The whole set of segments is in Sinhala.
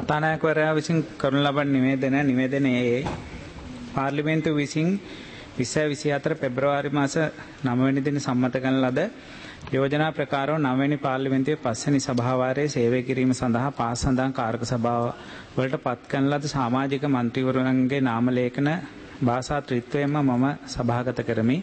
කතානායකවරයා විසින් කරනු ලබන නිවේදනයේ පාර්ලිමේන්තුව විසින් 2024 පෙබරවාරි මාස 9 වෙනි දින සම්මත කරන ලද යෝජනා ප්‍රකාරව 9 වෙනි පාර්ලිමේන්තුවේ 5 වෙනි සභාවාරයේ සේවය කිරීම සඳහා පාස් සඳහන් කාරක සභාව වලට පත් කරන ලද සමාජික මන්ත්‍රීවරුන්ගේ නාම ලේඛන භාෂා ත්‍රිත්වයෙන්ම මම සභාගත කරමි.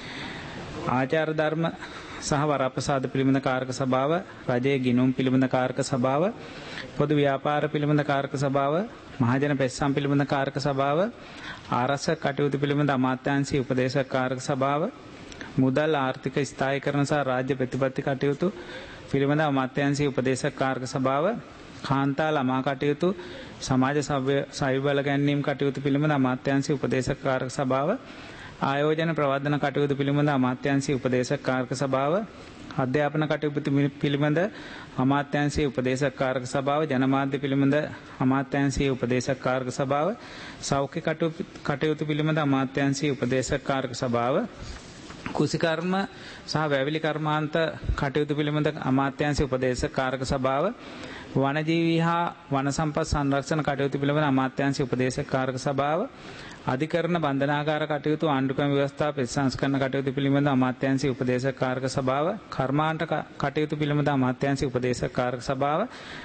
ආචාර ධර්ම සහ වරප්‍රසාද පිළිබඳ කාරක සභාව, රජයේ ගිණුම් පිළිබඳ කාරක සභාව, පොදු ව්‍යාපාර පිළිබඳ කාරක සභාව, මහජන පෙත්සම් පිළිබඳ කාරක සභාව, ආරක්ෂක කටයුතු පිළිබඳ අමාත්‍යාංශීය උපදේශක කාරක සභාව, මුදල් ආර්ථික ස්ථායීකරණ සහ රාජ්‍ය ප්‍රතිපත්ති කටයුතු පිළිබඳ අමාත්‍යාංශීය උපදේශක කාරක සභාව, කාන්තා ළමා කටයුතු සමාජ සව්‍ය බල ගැනීම කටයුතු පිළිබඳ අමාත්‍යාංශීය උපදේශක කාරක සභාව, ආයෝජන ප්‍රවර්ධන කටයුතු පිළිබඳ අමාත්‍යාංශීය උපදේශක කාරක සභාව, අධ්‍යාපන කටයුතු පිළිබඳ අමාත්‍යාංශීය උපදේශක කාරක සභාව, ජනමාධ්‍ය පිළිබඳ අමාත්‍යාංශීය උපදේශක කාරක සභාව, සෞඛ්‍ය කටයුතු පිළිබඳ අමාත්‍යාංශීය උපදේශක කාරක සභාව, කුසිකර්ම සහ වැවිලි කර්මාන්ත කටයුතු පිළිබඳ අමාත්‍යාංශීය උපදේශක කාරක සභාව, වනජීවී හා වන සම්පත් සංරක්ෂණ කටයුතු පිළිබඳ අමාත්‍යාංශීය උපදේශක කාරක සභාව, අධිකරණ බන්ධනාගාර කටයුතු ආණ්ඩුක්‍රම ව්‍යවස්ථා ප්‍රතිසංස්කරණ කටයුතු පිළිබඳ අමාත්‍යාංශීය උපදේශක කාරක සභාව, කර්මාන්ත කටයුතු පිළිබඳ අමාත්‍යාංශීය උපදේශක කාරක සභාව,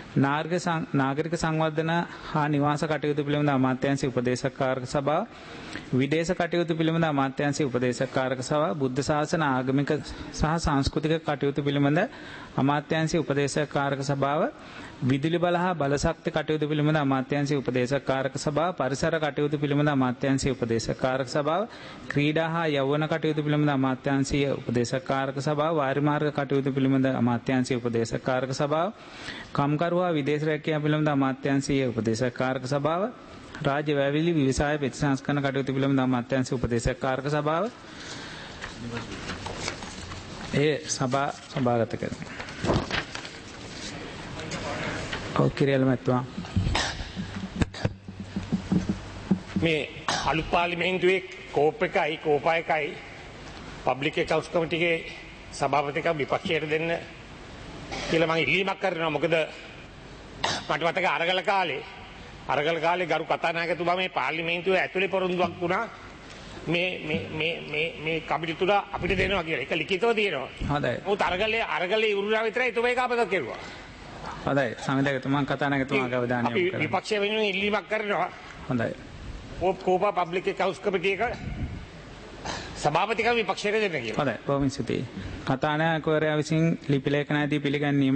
නාගරික සංවර්ධන හා නිවාස කටයුතු පිළිබඳ අමාත්‍යාංශීය උපදේශක කාරක සභාව, විදේශ කටයුතු පිළිබඳ අමාත්‍යාංශීය උපදේශක කාරක සභාව, බුද්ධ ශාසන ආගමික සහ සංස්කෘතික කටයුතු පිළිබඳ අමාත්‍යාංශීය උපදේශක කාරක සභාව, විදුලි බල හා බලශක්ති කටයුතු පිළිබඳ අමාත්‍යාංශීය උපදේශක කාරක සභාව, පරිසර කටයුතු පිළිබඳ අමාත්‍යාංශීය උපදේශක කාරක සභාව, ක්‍රීඩා හා යෞවන කටයුතු පිළිබඳ අමාත්‍යාංශීය උපදේශක කාරක සභාව, වාරිමාර්ග කටයුතු පිළිබඳ අමාත්‍යාංශීය උපදේශක කාරක සභාව, කම්කරු හා විදේශ රැකියාව පිළිබඳ අමාත්‍යාංශීය උපදේශක කාරක සභාව, රාජ්‍ය වැවිලි විවසාය ප්‍රතිසංස්කරණ කටයුතු පිළිබඳ අමාත්‍යාංශීය උපදේශක කාරක සභාව සභාගත කරනවා. කිරියල් මැතිතුමා මේ අලුත් පාර්ලිමේන්තුවේ කෝප් එකයි කෝපා එකයි පබ්ලික් එකවුන්ට්ස් කමිටිගේ සභාපතිකම විපක්ෂයට දෙන්න කියලා මම ඉල්ලීමක් කරනවා. මොකද මට මතක අරගල කාලේ ගරු කතානායකතුමා මේ පාර්ලිමේන්තුවේ ඇතුලේ පොරොන්දුවක් වුණා මේ කමිටු තුන අපිට දෙනවා කියලා. ඒක ලිඛිතව තියෙනවා. හොඳයි. උත් අරගලේ ඉවරුනා විතරයි එතුමා ඒක අපතක් කෙරුවා. හොඳයි. සංවිධායකතුමා කතානායකතුමාගේ අවධානය යොමු කරනවා. විපක්ෂය වෙනුවෙන් ඉල්ලීමක් කරනවා. හොඳයි. කෝපා පබ්ලික් එකවුන්ට්ස් කමිටියක සභාපතිකම විපක්ෂයට දෙන්න කියලා. හොඳයි. බොහොම ස්තුතියි. කතානායකවරයා විසින් ලිපි ලේඛනයේදී පිළිගැනීම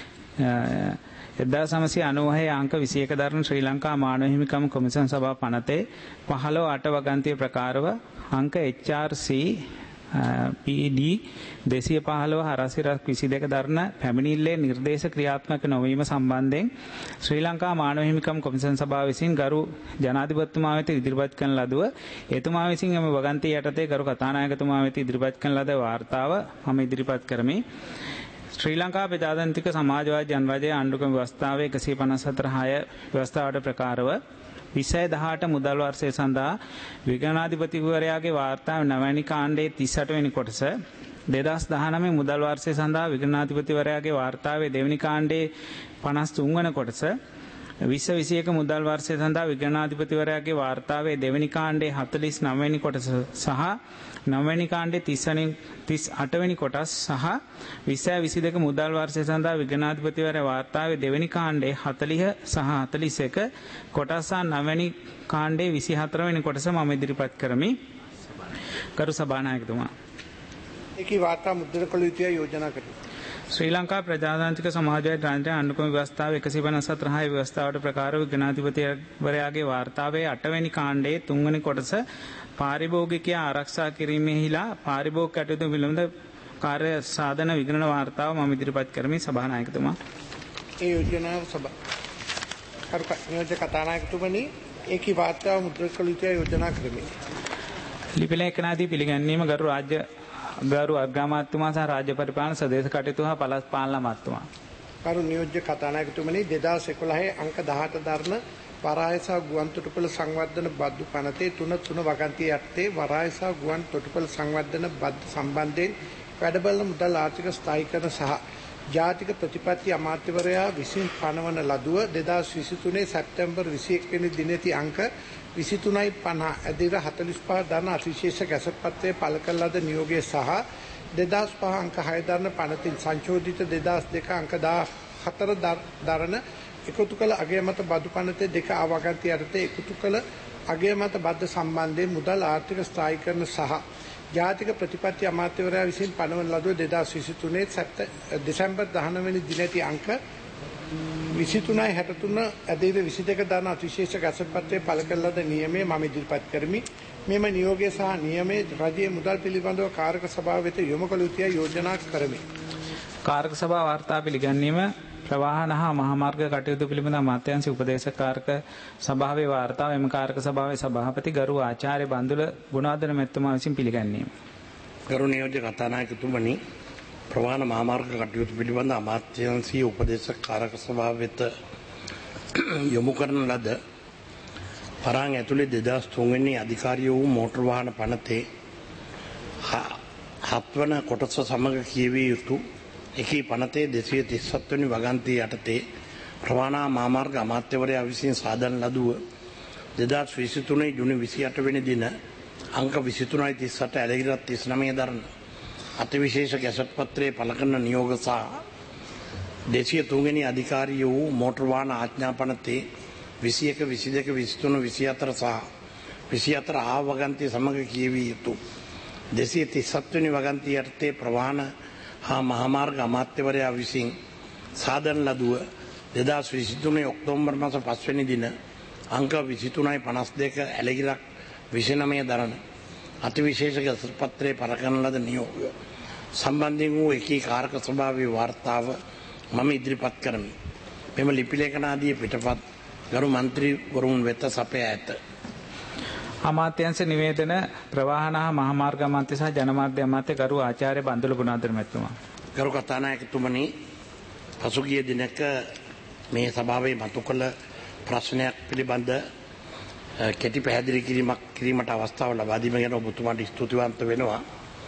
1996 අංක 21 දරන ශ්‍රී ලංකා මානව හිමිකම් කොමිසම් සභා පනතේ 15/8 වගන්තිය ප්‍රකාරව අංක HRC PD 215 හරසිරක් 22 දරන පැමිණිල්ලේ නිර්දේශ ක්‍රියාත්මක නොවීම සම්බන්ධයෙන් ශ්‍රී ලංකා මානව හිමිකම් කොමිසම් සභාව විසින් ගරු ජනාධිපතිතුමා වෙත ඉදිරිපත් කරන ලදුව එතුමා විසින් එම වගන්තිය යටතේ ගරු කතානායකතුමා වෙත ඉදිරිපත් කරන ලද වාර්තාව මම ඉදිරිපත් කරමි. ශ්‍රී ලංකා ප්‍රජාතන්ත්‍රික සමාජවාදී ජනරජයේ ආණ්ඩුක්‍රම ව්‍යවස්ථාවේ 154/6 ව්‍යවස්ථාවට ප්‍රකාරව 2018 මුදල් වර්ෂය සඳහා විගණනාධිපතිවරයාගේ වාර්තාව 9 වෙනි කාණ්ඩයේ 38 වෙනි කොටස 2019 මුදල් වර්ෂය සඳහා විගණනාධිපතිවරයාගේ වාර්තාවේ 2 වෙනි කාණ්ඩයේ 53 වන කොටස 2021 මුදල් වර්ෂය සඳහා විගණනාධිපතිවරයාගේ වාර්තාවේ 2 වෙනි කාණ්ඩයේ 49 වෙනි කොටස සහ 9 වෙනි කාණ්ඩයේ 38 වෙනි කොටස් සහ 2022 මුදල් වර්ෂය සඳහා විගණනාධිපතිවරයා වාර්තාවේ 2 වෙනි කාණ්ඩයේ 40 සහ 41 කොටස් සහ 9 වෙනි කාණ්ඩයේ 24 වෙනි කොටස මම ඉදිරිපත් කරමි. ගරු සභානායකතුමා. ඒකී වාර්තා මුද්‍රණය කළ යුතුයි යෝජනා කරනවා. ශ්‍රී ලංකා ප්‍රජාතාන්ත්‍රික සමාජවාදී රාජ්‍ය ආණ්ඩුක්‍රම ව්‍යවස්ථාව 154/6 ව්‍යවස්ථාවට ප්‍රකාරව විගණනාධිපතිවරයාගේ වාර්තාවේ 8 වෙනි කාණ්ඩයේ 3 වෙනි කොටස පාරිභෝගිකයා ආරක්ෂා කිරීමෙහිලා පාරිභෝගික කටයුතු පිළිබඳ කාර්ය සාධන විගණන වාර්තාව මම ඉදිරිපත් කරමි. සභානායකතුමා. ඒ යෝජනාව නියෝජ්‍ය කතානායකතුමනි ඒකී වාර්තාව මුද්‍රණය කළ යුතුයි යෝජනා කරමි. ලිපි ලේඛනදී පිළිගැන්වීම ගරු අග්‍රාමාත්‍යතුමා සහ රාජ්‍ය පරිපාලන සදේශ කටයුතු හා පළාත් පාලන අමාත්‍යතුමා. ගරු නියෝජ්‍ය කතානායකතුමනි 2011 අංක 18 දරන වරාය සහ ගුවන් තොටුපළ සංවර්ධන බද්දු පනතේ 3 වගන්තිය යටතේ වරාය සහ ගුවන් තොටුපළ සංවර්ධන බද්දු සම්බන්ධයෙන් වැඩබලන මුදල් ආර්ථික ස්ථායීකරණ සහ ජාතික ප්‍රතිපත්ති අමාත්‍යවරයා විසින් පනවන ලදුව 2023 සැප්තැම්බර් 21 වෙනි දිනේදී අංක 23.50 ඇදිර 45 දරන අතිශේෂ ගැසට් පත්‍රයේ පළ කළ ලද නියෝගය සහ 2005 අංක 6 දරන පනතින් සංශෝධිත 2002 අංක 14 දරන එකතු කළ අගය මත බදු පනතේ දෙක ආවගන්ති යටතේ එකතු කළ අගය මත බද්ධ සම්බන්ධයෙන් මුදල් ආර්ථික ස්ථායීකරණ සහ ජාතික ප්‍රතිපත්ති අමාත්‍යවරයා විසින් පනවන ලදුව 2023 දෙසැම්බර් 19 වෙනි දිනේදී අංක 23.63 ඇදිර 22 දරන අතිශේෂ ගැසට් පත්‍රයේ පළ කළ ලද නියමය මම ඉදිරිපත් කරමි. මෙම නියෝගය සහ නියමයේ රජයේ මුදල් පිළිබඳව කාරක සභාව වෙත යොමු කළ යුතුයි යෝජනා කරමි. කාරක සභාව වාර්තා පිළිගැනීම ප්‍රවාහන හා මහාමාර්ග කටයුතු පිළිබඳ අමාත්‍යාංශ උපදේශක කාරක සභාවේ වාර්තාව එම කාරක සභාවේ සභාපති ගරු ආචාර්ය බන්දුල ගුණාධර මැතිතුමා විසින් පිළිගැනීම. ගරු නියෝජ්‍ය කතානායකතුමනි, ප්‍රවාහන මහාමාර්ග කටයුතු පිළිබඳ අමාත්‍යාංශීය උපදේශක කාරක සභාව වෙත යොමු කරන ලද පරාං ඇතුලේ 2003 වෙනි අධිකාරිය වූ මෝටර් වාහන පනතේ 7 වන කොටස සමග කියවිය යුතු එකී පනතේ 237 වෙනි වගන්තිය යටතේ ප්‍රවාහන මහාමාර්ග අමාත්‍යවරයා විසින් සාදන ලදුව 2023 ජුනි 28 වෙනි දින අංක 23.38 ඇලගිරත් 39 දරන අතිවිශේෂ ගැසට් පත්‍රයේ පළ කරන නියෝග සහ 203 වෙනි අධිකාරිය වූ මෝටර් වාහන ආඥා පනතේ 21, 22, 23, 24 සහ 24 ආ වගන්තිය සමග කියවිය යුතු 237 වෙනි වගන්තිය යටතේ ප්‍රවාහන හා මහාමාර්ග අමාත්‍යවරයා විසින් සාදන ලදුව 2023 ඔක්තෝබර් මාස 5 වෙනි දින අංක 23.52 ඇලගිරක් 29 දරන අතිවිශේෂ ගැසට් පත්‍රයේ පළ කරන ලද නියෝග සම්බන්ධයෙන් වූ එකී කාරක සභාවේ වාර්තාව මම ඉදිරිපත් කරමි. මෙම ලිපි ලේඛනාදී පිටපත් ගරු මන්ත්‍රීවරුන් වෙත සපයා ඇත. අමාත්‍යාංශ නිවේදන ප්‍රවාහන හා මහාමාර්ග අමාත්‍ය සහ ජනමාධ්‍ය අමාත්‍ය ගරු ආචාර්ය බන්දුල ගුණාධර මැතිතුමා. ගරු කතානායකතුමනි, පසුගිය දිනක මේ සභාවේ මතු කළ ප්‍රශ්නයක් පිළිබඳ කෙටි පැහැදිලි කිරීමට අවස්ථාව ලබා දීම ගැන ඔබතුමාට ස්තුතිවන්ත වෙනවා.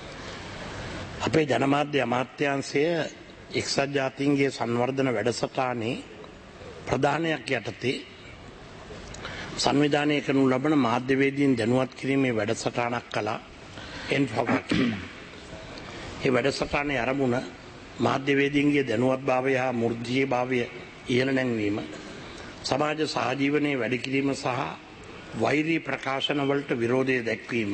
අපේ ජනමාධ්‍ය අමාත්‍යාංශය එක්සත් ජාතීන්ගේ සංවර්ධන වැඩසටහනේ ප්‍රධානයක් යටතේ සංවිධානය කරනු ලබන මාධ්‍යවේදීන් දැනුවත් කිරීමේ වැඩසටහනක් කළා එන්ෆෝවා කියලා. මේ වැඩසටහනේ ආරමුණ මාධ්‍යවේදීන්ගේ දැනුවත්භාවය හා මූර්තියභාවය ඉහළ නැංවීම, සමාජ සහජීවනයේ වැඩි කිරීම සහ වෛරී ප්‍රකාශන වලට විරෝධය දැක්වීම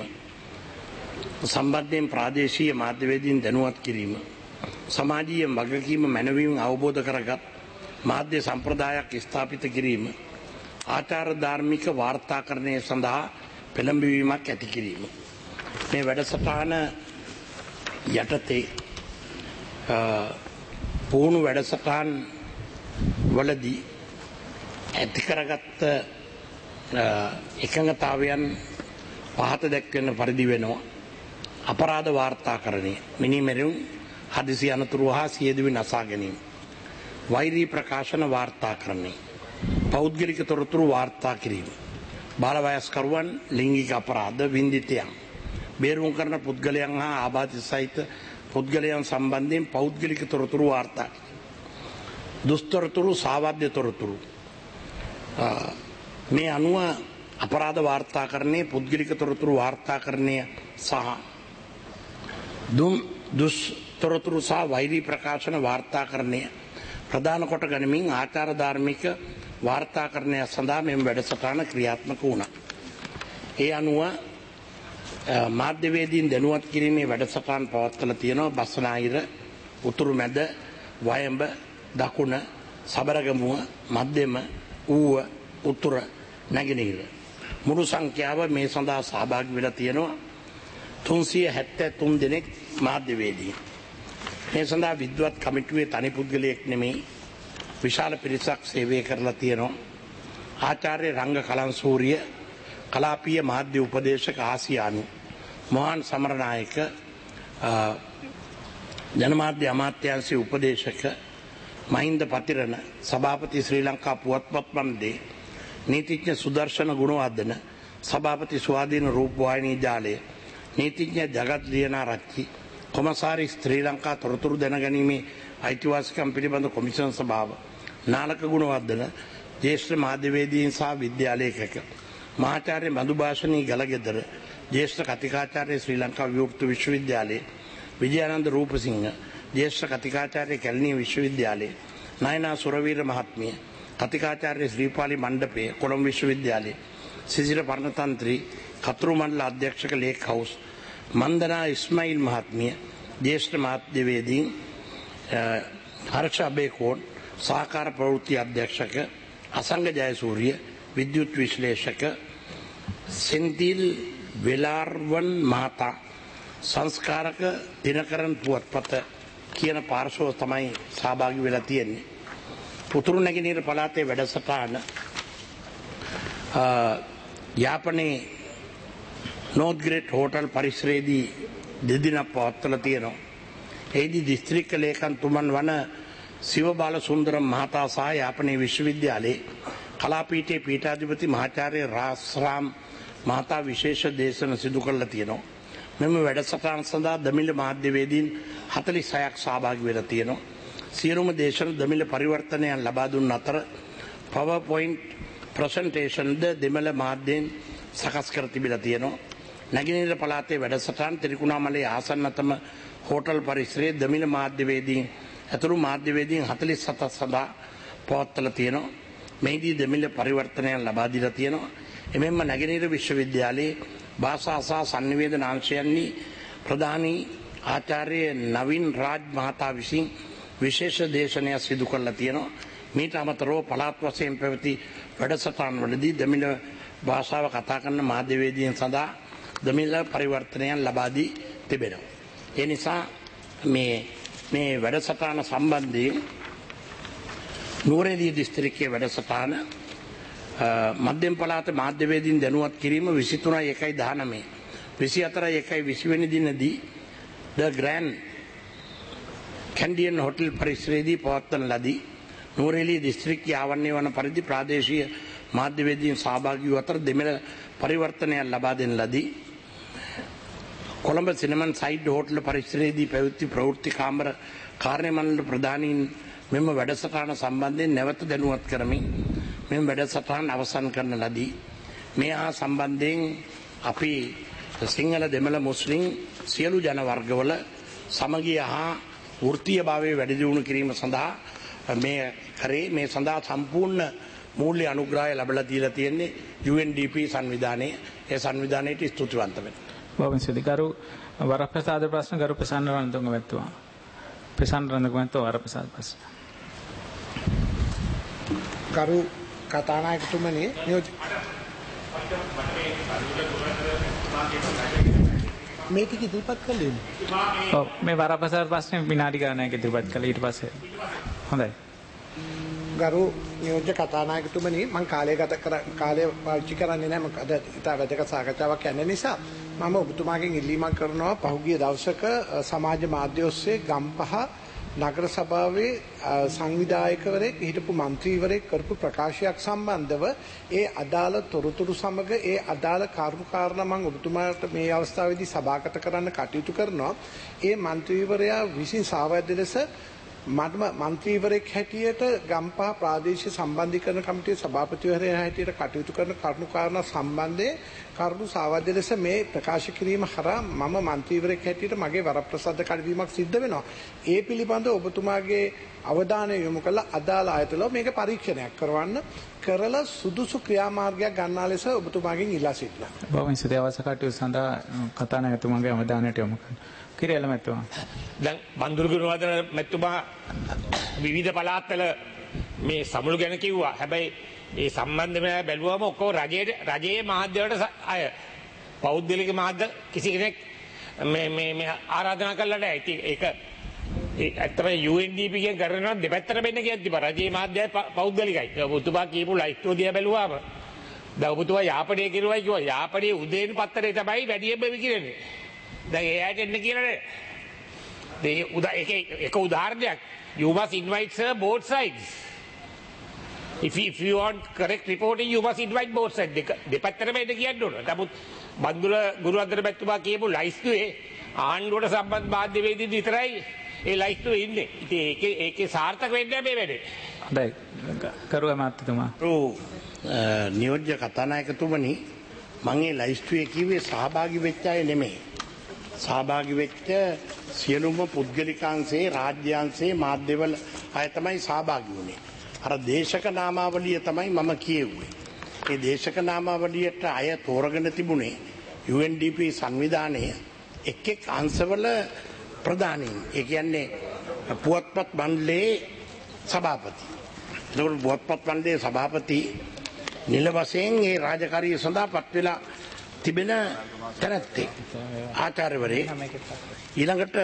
සම්බන්ධයෙන් ප්‍රාදේශීය මාධ්‍යවේදීන් දැනුවත් කිරීම, සමාජීය වගකීම මැනවීම අවබෝධ කරගත් මාධ්‍ය සම්ප්‍රදායක් ස්ථාපිත කිරීම, ආචාර ධාර්මික වාර්තාකරණය සඳහා පෙළඹවීමක් ඇති කිරීම. මේ වැඩසටහන යටතේ පුහුණු වැඩසටහන් වලදී ඇති කරගත්ත එකඟතාවයන් පහත දැක්වෙන පරිදි වෙනවා. අපරාධ වාර්තාකරණය, මිනිමෙරුම්, හදිසි අනතුරු හා සියදිවි නසා ගැනීම, වෛරී ප්‍රකාශන වාර්තාකරණය, පෞද්ගලික තොරතුරු වාර්තා කිරීම, බාලවයස්කරුවන් ලිංගික අපරාධ, වින්දිතයන්, බේරුම් කරන පුද්ගලයන් හා ආබාධිත සහිත පුද්ගලයන් සම්බන්ධයෙන් පෞද්ගලික තොරතුරු වාර්තා, දුස්තොරතුරු, සාවද්‍ය තොරතුරු. මේ අනුව අපරාධ වාර්තාකරණයේ පුද්ගලික තොරතුරු වාර්තාකරණය සහ දුස්තොරතුරු සහ වෛරී ප්‍රකාශන වාර්තාකරණය ප්‍රධාන කොට ගනිමින් ආචාර ධාර්මික වාර්තාකරණය සඳහා මෙම වැඩසටහන ක්‍රියාත්මක වුණා. ඒ අනුව මාධ්‍යවේදීන් දැනුවත් කිරීමේ වැඩසටහන් පවත්වලා තියෙනවා බස්නාහිර, උතුරු මැද, වයඹ, දකුණ, සබරගමුව, මධ්‍යම, ඌව, උතුර, නැගෙනහිර. මුළු සංඛ්‍යාව මේ සඳහා සහභාගී වෙලා තියෙනවා 373 දෙනෙක් මාධ්‍යවේදීන්. මේ සඳහා විද්වත් කමිටුවේ තනි පුද්ගලයෙක් නෙමෙයි, විශාල පිරිසක් සේවය කරලා තියෙනවා. ආචාර්ය රංග කලන්සූරිය, කලාපීය මාධ්‍ය උපදේශක ආසියානු, මොහන් සමරනායක, ජනමාධ්‍ය අමාත්‍යාංශයේ උපදේශක මහින්ද පතිරණ, සභාපති ශ්‍රී ලංකා පුවත්පත් මණ්ඩලයේ, නීතිඥ සුදර්ශන ගුණවර්ධන, සභාපති ස්වාධීන රූපවාහිනී ජාලය, නීතිඥ ජගත් ලියනාරච්චි, කොමසාරි ශ්‍රී ලංකා තොරතුරු දැනගැනීමේ අයිතිවාසිකම් පිළිබඳ කොමිෂන් සභාව නාලක ගුණවර්ධන ජ්‍යෙෂ්ඨ මාධ්‍යවේදීන් සහ විද්‍යාලේඛක මහාචාර්ය මధుභාෂණී ගලගෙදර ජ්‍යෙෂ්ඨ කතිකාචාර්ය ශ්‍රී ලංකා විවෘත විශ්වවිද්‍යාලයේ විජයානන්ද රූපසිංහ ජ්‍යෙෂ්ඨ කතිකාචාර්ය කැලණිය විශ්වවිද්‍යාලයේ නයනා සුරවීර මහත්මිය කතිකාචාර්ය ශ්‍රීපාලි මණ්ඩපයේ කොළඹ විශ්වවිද්‍යාලයේ සිසිර පර්ණතන්ත්‍රී කතුරු මණ්ඩල අධ්‍යක්ෂක ලේක් හවුස් මන්දනා ඉස්මායිල් මහත්මිය ජ්‍යෙෂ්ඨ මාධ්‍යවේදීන් හර්ෂ අබේකෝන් සහකාර ප්‍රවෘත්ති අධ්‍යක්ෂක අසංග ජයසූරිය විද්‍යුත් විශ්ලේෂක සෙන්තිල් වෙලාර්වන් මහතා සංස්කාරක දිනකරන් පුවත්පත කියන පාර්ශව තමයි සහභාගී වෙලා තියෙන්නේ. පුතුරු නැගෙනහිර පළාතේ වැඩසටහන යාපනයේ නෝත් ග්‍රේට් හෝටල් පරිසරයේදී දෙදිනක් පවත්වලා තියෙනවා. එහිදී දිස්ත්‍රික්ක ලේකම්තුමන් වන සිව බාලසුන්දරම් මහතා සහ යාපනයේ විශ්වවිද්‍යාලයේ කලාපීඨයේ පීඨාධිපති මහාචාර්ය රාස්රාම් මහතා විශේෂ දේශන සිදු කරලා තියෙනවා. මෙම වැඩසටහන සඳහා දමිළ මාධ්‍යවේදීන් 46ක් සහභාගී වෙලා තියෙනවා. සියලුම දේශන දමිළ පරිවර්තනයන් ලබා දුන් අතර PowerPoint presentation ද දෙමළ මාධ්‍යයෙන් සකස් කර තිබිලා තියෙනවා. නැගෙනහිර පළාතේ වැඩසටහන ත්‍රිකුණාමලයේ ආසන්නතම හෝටල් පරිසරයේ දමිළ මාධ්‍යවේදීන් ඇතුළු මාධ්‍යවේදීන් 47ක් සඳහා පවත්වලා තියෙනවා. මෙහිදී දෙමිළ පරිවර්තනයන් ලබා දීලා තියෙනවා. එමෙන්ම නැගෙනහිර විශ්වවිද්‍යාලයේ භාෂා සහ සංනිවේදන අංශයන්හි ප්‍රධානී ආචාර්ය නවින් රාජ් මහතා විසින් විශේෂ දේශනයක් සිදු කරලා තියෙනවා. මීට අමතරව පළාත් වශයෙන් පැවති වැඩසටහන්වලදී දෙමිළ භාෂාව කතා කරන මාධ්‍යවේදීන් සඳහා දෙමිළ පරිවර්තනයන් ලබා දී තිබෙනවා. ඒ නිසා මේ වැඩසටහන සම්බන්ධයෙන් නුවරඑළිය දිස්ත්‍රික්කයේ වැඩසටහන මධ්‍යම පළාත මාධ්‍යවේදීන් දැනුවත් කිරීම 23/1/19 24/1/20 වෙනි දිනදී ද ග්‍රෑන්ඩ් කැන්ඩියන් හෝටල් පරිසරයේදී පවත්වන ලදී. නුවරඑළිය දිස්ත්‍රික්කයේ ආවරණය වන පරිදි ප්‍රාදේශීය මාධ්‍යවේදීන් සහභාගී වූ අතර දෙමළ පරිවර්තනයක් ලබා දෙන ලදී. කොළඹ සිනමන් සයිඩ් හෝටල් පරිසරයේදී පැවති ප්‍රවෘත්ති කාමර කාර්ය මණ්ඩල ප්‍රධානීන් මෙම වැඩසටහන සම්බන්ධයෙන් නැවත දැනුවත් කරමින් මෙම වැඩසටහන අවසන් කරන ලදී. මේ හා සම්බන්ධයෙන් අපි සිංහල දෙමළ මුස්ලිම් සියලු ජන වර්ගවල සමගිය හා වෘත්තීයභාවයේ වැඩි දියුණු කිරීම සඳහා මේ සඳහා සම්පූර්ණ මූල්‍ය අනුග්‍රහය ලැබලා දීලා තියෙන්නේ UNDP සංවිධානයේ. ඒ සංවිධානයට ස්තුතිවන්ත වෙනවා. බොහොම ස්තුතියි. ගරු වරප්‍රසාද ප්‍රශ්න ගරු ප්‍රසන්න රණතුංග මැතිතුමා. ප්‍රසන්න රණතුංග මැතිතුමා වරප්‍රසාද ප්‍රශ්න. කරු කතානායකතුමනි මේ ටික ඉදිරිපත් කළේ. ඔව් මේ වරප්‍රසාද ප්‍රශ්නේ විනාඩි ගණනක් ඉදිරිපත් කළා. ඊට පස්සේ හොඳයි. ගරු නියෝජ්‍ය කතානායකතුමනි මම කාලය පාවිච්චි කරන්නේ නැහැ. මොකද ඉත වැදගත් සාකච්ඡාවක් යන නිසා මම ඔබතුමාගෙන් ඉල්ලීමක් කරනවා පහුගිය දවසක සමාජ මාධ්‍ය ඔස්සේ ගම්පහ නගර සභාවේ සංවිධායකවරයෙක් හිටපු මන්ත්‍රීවරයෙක් කරපු ප්‍රකාශයක් සම්බන්ධව ඒ අදාළ තොරතුරු සමග ඒ අදාළ කරුණු කාරණා මම ඔබතුමාට මේ අවස්ථාවේදී සභාගත කරන්න කටයුතු කරනවා. ඒ මන්ත්‍රීවරයා විසින් සාවද්‍ය ලෙස මන්ත්‍රීවරයෙක් හැටියට ගම්පහ ප්‍රාදේශීය සම්බන්ධීකරණ කමිටුවේ සභාපතිවරයා හැටියට කටයුතු කරන කරුණු කාරණා සම්බන්ධයෙන් කරුණු සාවද්‍ය ලෙස මේ ප්‍රකාශ කිරීම හරහා මම මන්ත්‍රීවරයෙක් හැටියට මගේ වරප්‍රසාද කඩවීමක් සිද්ධ වෙනවා. ඒ පිළිබඳව ඔබතුමාගේ අවධානය යොමු කළ අදාළ ආයතනවල මේක පරීක්ෂණයක් කරලා සුදුසු ක්‍රියාමාර්ගයක් ගන්නා ලෙස ඔබතුමාගෙන් ඉල්ලා සිටිනවා. බොහොම ස්තුතියි. අවශ්‍ය කටයුතු සඳහා කතානායකතුමාගේ අවධානයට යොමු කරනවා. කිරියල මැතිතුමා. දැන් බන්දුරු ගුණවර්ධන මැතිතුමා විවිධ පළාත්වල මේ සමුළු ගැන කිව්වා. හැබැයි ඒ සම්බන්ධව බැලුවම ඔක්කොම රජයේ මාධ්‍යවලට අය පෞද්ගලික මාධ්‍ය කිසි කෙනෙක් මේ ආරාධනා කළා නැහැ. ඉතින් ඒක ඇත්තම UNDP එකෙන් කරනවා දෙපැත්තට වෙන්න කියද්දි රජයේ මාධ්‍යය පෞද්ගලිකයි. ඔබතුමා කියපු ලයිස්ට් දිහා බැලුවාම දැන් ඔබතුමා යාපනයේ කිරුවයි කිව්වා. යාපනයේ උදේන පත්තරේ තමයි වැඩියෙන්ම විකිරෙන්නේ. දැන් ඒ ඇයට එන්න කියලා නේද? ඒක උදාහරණයක්. You must invite sir both sides. If you want correct reporting, you must invite both sides. දෙපැත්තටම එන්න කියන්න ඕන. නමුත් බන්දුල ගුරුවර්ධන මැතිතුමා කියපු ලයිස්තුවේ ආණ්ඩුවට සම්බන්ධ මාධ්‍යවේදීන් විතරයි ඒ ලයිස්තුවේ ඉන්නේ. ඉතින් ඒකේ සාර්ථක වෙන්නේ මේ වැඩේ. හොඳයි. කරු අමාත්‍යතුමා. නියෝජ්‍ය කතානායකතුමනි මම මේ ලයිස්තුවේ කිව්වේ සහභාගී වෙච්ච අය නෙමෙයි. සහභාගී වෙච්ච සියලුම පුද්ගලිකාංශේ රාජ්‍යාංශේ මාධ්‍යවල අය තමයි සහභාගී වුණේ. අර දේශක නාමාවලිය තමයි මම කියෙව්වේ. ඒ දේශක නාමාවලියට අය තෝරගෙන තිබුණේ UNDP සංවිධානයේ එක් අංශවල ප්‍රධානීන්. ඒ කියන්නේ පුවත්පත් මණ්ඩලයේ සභාපති. ඒකෝට පුවත්පත් මණ්ඩලයේ සභාපති නිල වශයෙන් ඒ රාජකාරිය සඳහා පත් වෙලා තිබෙන තැනැත්තෙක් ආචාර්යවරේ. ඊළඟට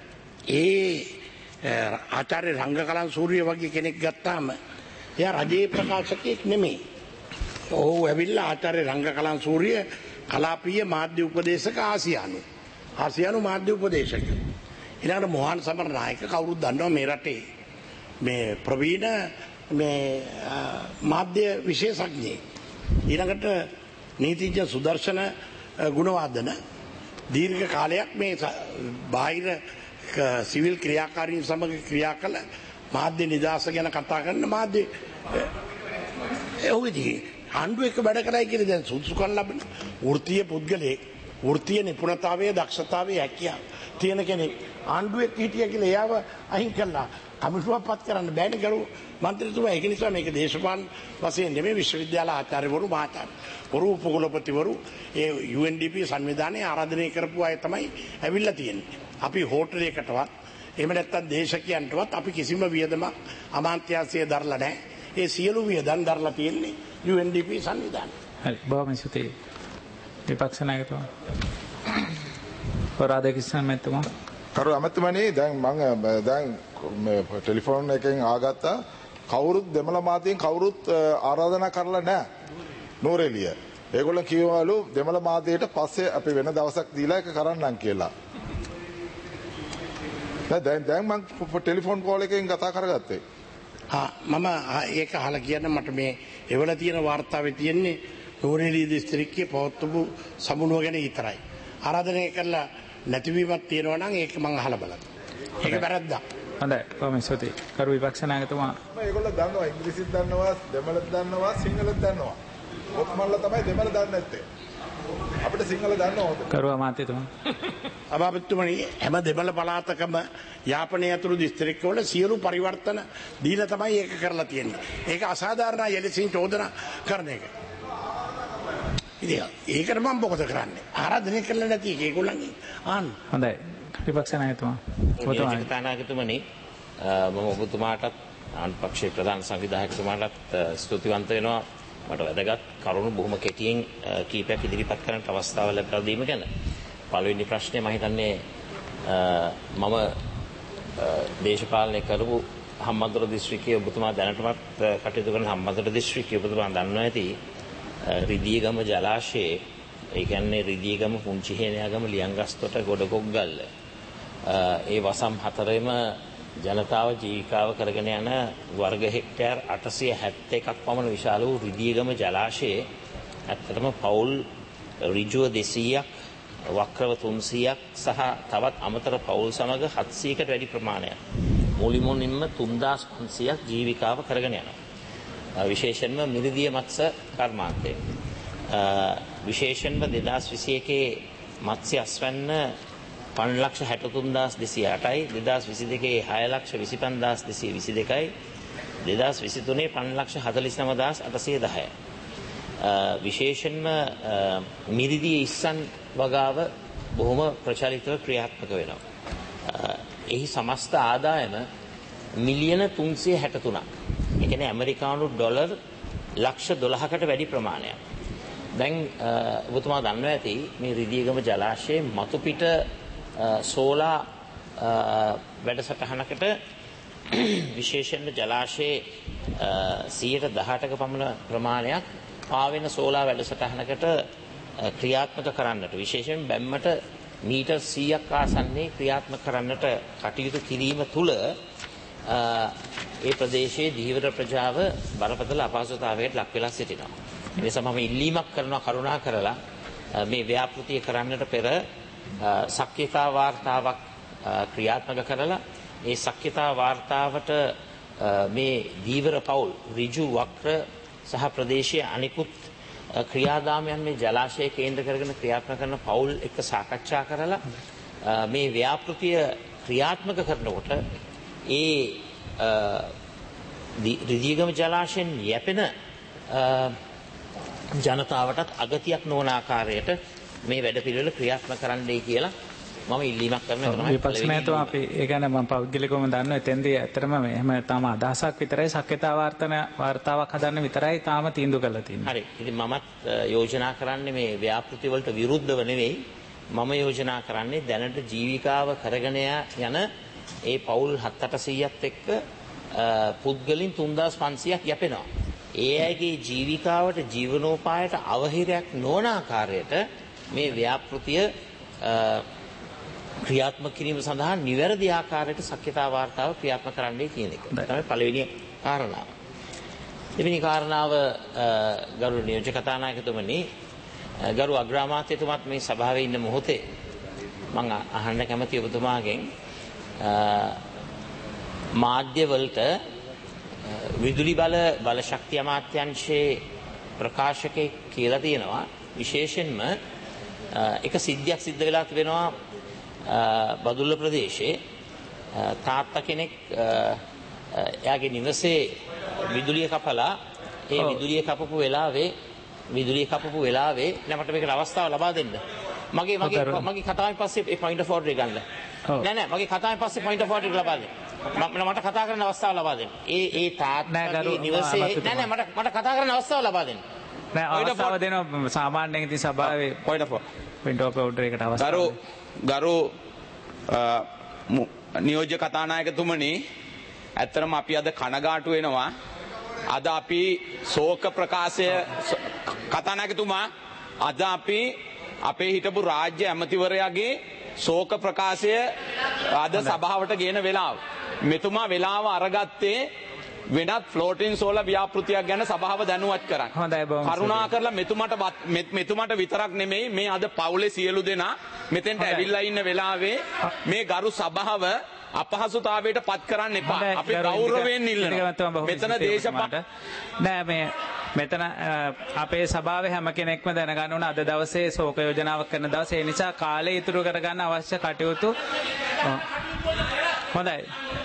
ආචාර්ය රංගකලන් සූරිය වගේ කෙනෙක් ගත්තාම එයා රජයේ ප්‍රකාශකයෙක් නෙමෙයි. ඔහු ඇවිල්ලා ආචාර්ය රංගකලන් සූරිය කලාපීය මාධ්‍ය උපදේශක ආසියානු මාධ්‍ය උපදේශක. ඊළඟට මොහන් සමරනායක කවුරුත් දන්නවා මේ රටේ මේ ප්‍රවීණ මේ මාධ්‍ය විශේෂඥයෙක්. ඊළඟට නීතිඥ සුදර්ශන ගුණවර්ධන දීර්ඝ කාලයක් මේ බාහිර සිවිල් ක්‍රියාකාරීන් සමග ක්‍රියා කළ මාධ්‍ය නිදහස ගැන කතා කරන මාධ්‍ය ඔහුදී ආණ්ඩුව එක වැඩ කරයි කියලා දැන් සුදුසුකම් ලබන වෘත්තීය පුද්ගලයෙක් වෘත්තීය නිපුණතාවයේ දක්ෂතාවයේ හැකියාව තියෙන කෙනෙක් ආණ්ඩුවේ හිටිය කියලා එයාව අහිං කළා කමිටුවක් පත් කරන්න බෑනේ ගරු මන්ත්‍රීතුමා. ඒක නිසා මේක දේශපාලන වශයෙන් නෙමෙයි විශ්වවිද්‍යාල ආචාර්යවරු මහාචාර්යවරු උපකුලපතිවරු ඒ UNDP සංවිධානයේ ආරාධනය කරපු අය තමයි ඇවිල්ලා තියෙන්නේ. අපි හෝටලයකටවත් එහෙම නැත්නම් දේශකයන්ටවත් අපි කිසිම වියදමක් අමාත්‍යාංශයේ දරලා නැහැ. ඒ සියලු වියදම් දරලා තියෙන්නේ UNDP සංවිධානය. හරි. බොහොම ස්තුතියි. විපක්ෂ නායකතුමා. රාධාකිෂ්ණන් මහත්මයා. කරු අමතුමනි දැන් මම ටෙලිෆෝන් එකෙන් ආගත්තා කවුරුත් දෙමළ මාධ්‍යයෙන් කවුරුත් ආරාධනා කරලා නැහැ නෝරෙලිය. ඒගොල්ලෝ කියවලු දෙමළ මාධ්‍යයට පස්සේ අපි වෙන දවසක් දීලා ඒක කරන්නම් කියලා. දැන් මම ටෙලිෆෝන් කෝල් එකෙන් කතා කරගත්තේ. මම ඒක අහලා කියන්න මට මේ එවල තියෙන වාර්තාවේ තියෙන්නේ නෝරෙලිය දිස්ත්‍රික්කයේ පවත්වපු සමුළුව ගැන විතරයි. ආරාධනය කරලා නැතිවීමක් තියෙනවා නම් ඒක මම අහලා බලන්න. ඒක වැරද්දක්. හොඳයි. කොහොමද ස්තුතියි. කරු විපක්ෂ නායකතුමා. ඒගොල්ලෝ දන්නවා ඉංග්‍රීසිත් දන්නවා දෙමළත් දන්නවා සිංහලත් දන්නවා. ඔක්මල්ලා තමයි දෙමළ දන්නේ නැත්තේ. අපිට සිංහල දන්න ඕනද? කරු අමාත්‍යතුමා. අමාත්‍යතුමනි හැම දෙමළ පළාතකම යාපනයේ ඇතුළු දිස්ත්‍රික්කවල සියලු පරිවර්තන දීලා තමයි ඒක කරලා තියෙන්නේ. ඒක අසාධාරණයි යලිසින් චෝදනා කරන එක. ඒකට මම මොකද කරන්නේ? ආරාධනය කළා නැති එක ඒගොල්ලන්ගේ හොඳයි. විපක්ෂ නායකතුමා. කතානායකතුමනි මම ඔබතුමාටත් ආණ්ඩුපක්ෂයේ ප්‍රධාන සංවිධායකතුමාටත් ස්තුතිවන්ත වෙනවා. මට වැදගත් කරුණු බොහොම කෙටියෙන් කීපයක් ඉදිරිපත් කරන්න අවස්ථාව ලැබලා දීම ගැන. පළවෙනි ප්‍රශ්නේ මම හිතන්නේ මම දේශපාලනය කරපු හම්බන්තොට දිස්ත්‍රික්කයේ ඔබතුමා දැනටමත් කටයුතු කරන හම්බන්තොට දිස්ත්‍රික්කයේ ඔබතුමා දන්නවා ඇති රිදීගම ජලාශයේ ඒ කියන්නේ රිදීගම පුංචි හේනයාගම ලියංගස්තොට ගොඩකොග්ගල්ල ඒ වසම් හතරෙම ජනතාව ජීවිකාව කරගෙන යන වර්ග හෙක්ටයාර් 871ක් පමණ විශාල වූ රිදීගම ජලාශයේ ඇත්තටම පවුල් ඍජුව 200ක් වක්‍රව 300ක් සහ තවත් අමතර පවුල් සමග 700කට වැඩි ප්‍රමාණයක් මුලින්ම 3500ක් ජීවිකාව කරගෙන යනවා. විශේෂයෙන්ම මිරිදිය මත්ස්‍ය කර්මාන්තය. විශේෂයෙන්ම 2021 මත්ස්‍ය අස්වැන්න 5,63,208යි 2022 6,25,222යි 2023 5,49,810යි. විශේෂයෙන්ම මිරිදිය ඉස්සන් වගාව බොහොම ප්‍රචලිතව ක්‍රියාත්මක වෙනවා. එහි සමස්ත ආදායම මිලියන 363ක්. ඒ කියන්නේ ඇමරිකානු ඩොලර් ලක්ෂ 12කට වැඩි ප්‍රමාණයක්. දැන් ඔබතුමා දන්නවා ඇති මේ රිදීගම ජලාශයේ මතුපිට සෝලා වැඩසටහනකට විශේෂයෙන්ම ජලාශයේ 118ක පමණ ප්‍රමාණයක් පාවෙන සෝලා වැඩසටහනකට ක්‍රියාත්මක කරන්නට විශේෂයෙන් බැම්මට මීටර් 100ක් ආසන්නයේ ක්‍රියාත්මක කරන්නට කටයුතු කිරීම තුළ ඒ ප්‍රදේශයේ ධීවර ප්‍රජාව බරපතල අපහසුතාවයකට ලක් වෙලා සිටිනවා. ඒ නිසා මම ඉල්ලීමක් කරනවා කරුණා කරලා මේ ව්‍යාපෘතිය කරන්නට පෙර සක්්‍යතා වාර්තාවක් ක්‍රියාත්මක කරලා ඒ ශක්්‍යතා වාර්තාවට මේ දීවර පවුල් ඍජු වක්‍ර සහ ප්‍රදේශීය අනිකුත් ක්‍රියාදාමයන් මේ ජලාශය කේන්ද්‍ර කරගෙන ක්‍රියාත්මක කරන පවුල් එක්ක සාකච්ඡා කරලා මේ ව්‍යාපෘතිය ක්‍රියාත්මක කරනකොට ඒ රිදීගම ජලාශයෙන් යැපෙන ජනතාවටත් අගතියක් නොවන ආකාරයට මේ වැඩපිළිවෙල ක්‍රියාත්මක කරන්නයි කියලා මම ඉල්ලීමක් කරනවා. විපක්ෂ නැතුව අපි ඒ ගැන මම පෞද්ගලිකවම දන්නවා එතෙන්දී ඇත්තටම එහෙම තාම අදහසක් විතරයි ශක්්‍යතා වාර්තාවක් හදන්න විතරයි තාම තීන්දුව කරලා තියෙන්නේ. හරි. ඉතින් මමත් යෝජනා කරන්නේ මේ ව්‍යාපෘති වලට විරුද්ධව නෙවෙයි. මම යෝජනා කරන්නේ දැනට ජීවිකාව කරගෙන යන ඒ පවුල් 7-800ත් එක්ක පුද්ගලින් 3500ක් යැපෙනවා. ඒ අයගේ ජීවිකාවට ජීවනෝපායට අවහිරයක් නොවන ආකාරයට මේ ව්‍යාපෘතිය ක්‍රියාත්මක කිරීම සඳහා නිවැරදි ආකාරයට ශක්්‍යතා වාර්තාව ක්‍රියාත්මක කරන්නයි කියන එක. තමයි පළවෙනි කාරණාව. දෙවෙනි කාරණාව ගරු නියෝජ්‍ය කතානායකතුමනි, ගරු අග්‍රාමාත්‍යතුමත් මේ සභාවේ ඉන්න මොහොතේ මම අහන්න කැමති ඔබතුමාගෙන් මාධ්‍ය වලට විදුලි බල ශක්තිය අමාත්‍යාංශයේ ප්‍රකාශකයෙක් කියලා තියෙනවා විශේෂයෙන්ම එක සිද්ධියක් සිද්ධ වෙලා තිබෙනවා බදුල්ල ප්‍රදේශයේ තාත්තා කෙනෙක් එයාගේ නිවසේ විදුලිය කපලා ඒ විදුලිය කපපු වෙලාවේ මට මේකට අවස්ථාව ලබා දෙන්න. මගේ කතාවෙන් පස්සේ ඒ පොයින්ට් ඔෆ් ඕඩර් එක ගන්න. නෑ මගේ කතාවෙන් පස්සේ පොයින්ට් ඔෆ් ඕඩර් එක ලබා දෙන්න. මට කතා කරන්න අවස්ථාව ලබා දෙන්න. ඒ තාත්තාගේ නිවසේ නෑ මට කතා කරන්න අවස්ථාව ලබා දෙන්න. නෑ අවස්ථාව දෙනවා සාමාන්‍යයෙන් ඉතින් සභාවේ පොයින්ට් ඔෆ් ඕඩර් එකට අවස්ථාව. ගරු නියෝජ්‍ය කතානායකතුමනි, ඇත්තටම අපි අද කනගාටු වෙනවා. අද අපි ශෝක ප්‍රකාශය කතානායකතුමා අද අපි අපේ හිටපු රාජ්‍ය ඇමතිවරයාගේ ශෝක ප්‍රකාශය අද සභාවට ගේන වෙලාව. මෙතුමා වෙලාව අරගත්තේ වෙනත් ෆ්ලෝටින් සෝල ව්‍යාපෘතියක් ගැන සභාව දැනුවත් කරන්න. කරුණා කරලා මෙතුමට විතරක් නෙමෙයි මේ අද පවුලේ සියලු දෙනා මෙතෙන්ට ඇවිල්ලා ඉන්න වෙලාවේ මේ ගරු සභාව අපහසුතාවයට පත් කරන්න එපා. අපි ගෞරවයෙන් ඉල්ලනවා. මෙතන දේශපාලන මෙතන අපේ සභාවේ හැම කෙනෙක්ම දැනගන්න ඕන අද දවසේ ශෝක යෝජනාවක් කරන දවසේ. ඒ නිසා කාලය ඉතුරු කරගන්න අවශ්‍ය කටයුතු හොඳයි.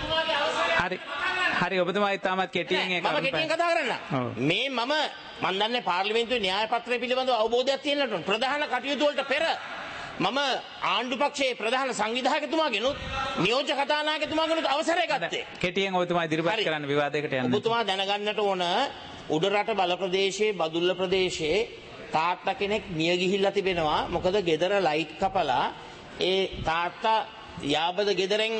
හරි ඔබතුමා ඉතාමත් කෙටියෙන් ඒක මම කෙටියෙන් කතා කරන්න. මේ මම දන්නේ පාර්ලිමේන්තුවේ න්‍යාය පත්‍රය පිළිබඳව අවබෝධයක් තියෙන්නට ඕන. ප්‍රධාන කටයුතු වලට පෙර මම ආණ්ඩු පක්ෂයේ ප්‍රධාන සංවිධායකතුමාගෙනුත් නියෝජ්‍ය කතානායකතුමාගෙනුත් අවසරය ගත්තේ. කෙටියෙන් ඔබතුමා ඉදිරිපත් කරන්න විවාදයකට යන්න. ඔබතුමා දැනගන්නට ඕන උඩරට බල ප්‍රදේශයේ බදුල්ල ප්‍රදේශයේ තාත්තා කෙනෙක් මිය ගිහිල්ලා තිබෙනවා. මොකද ගෙදර ලයිට් කපලා ඒ තාත්තා යාබද ගෙදරෙන්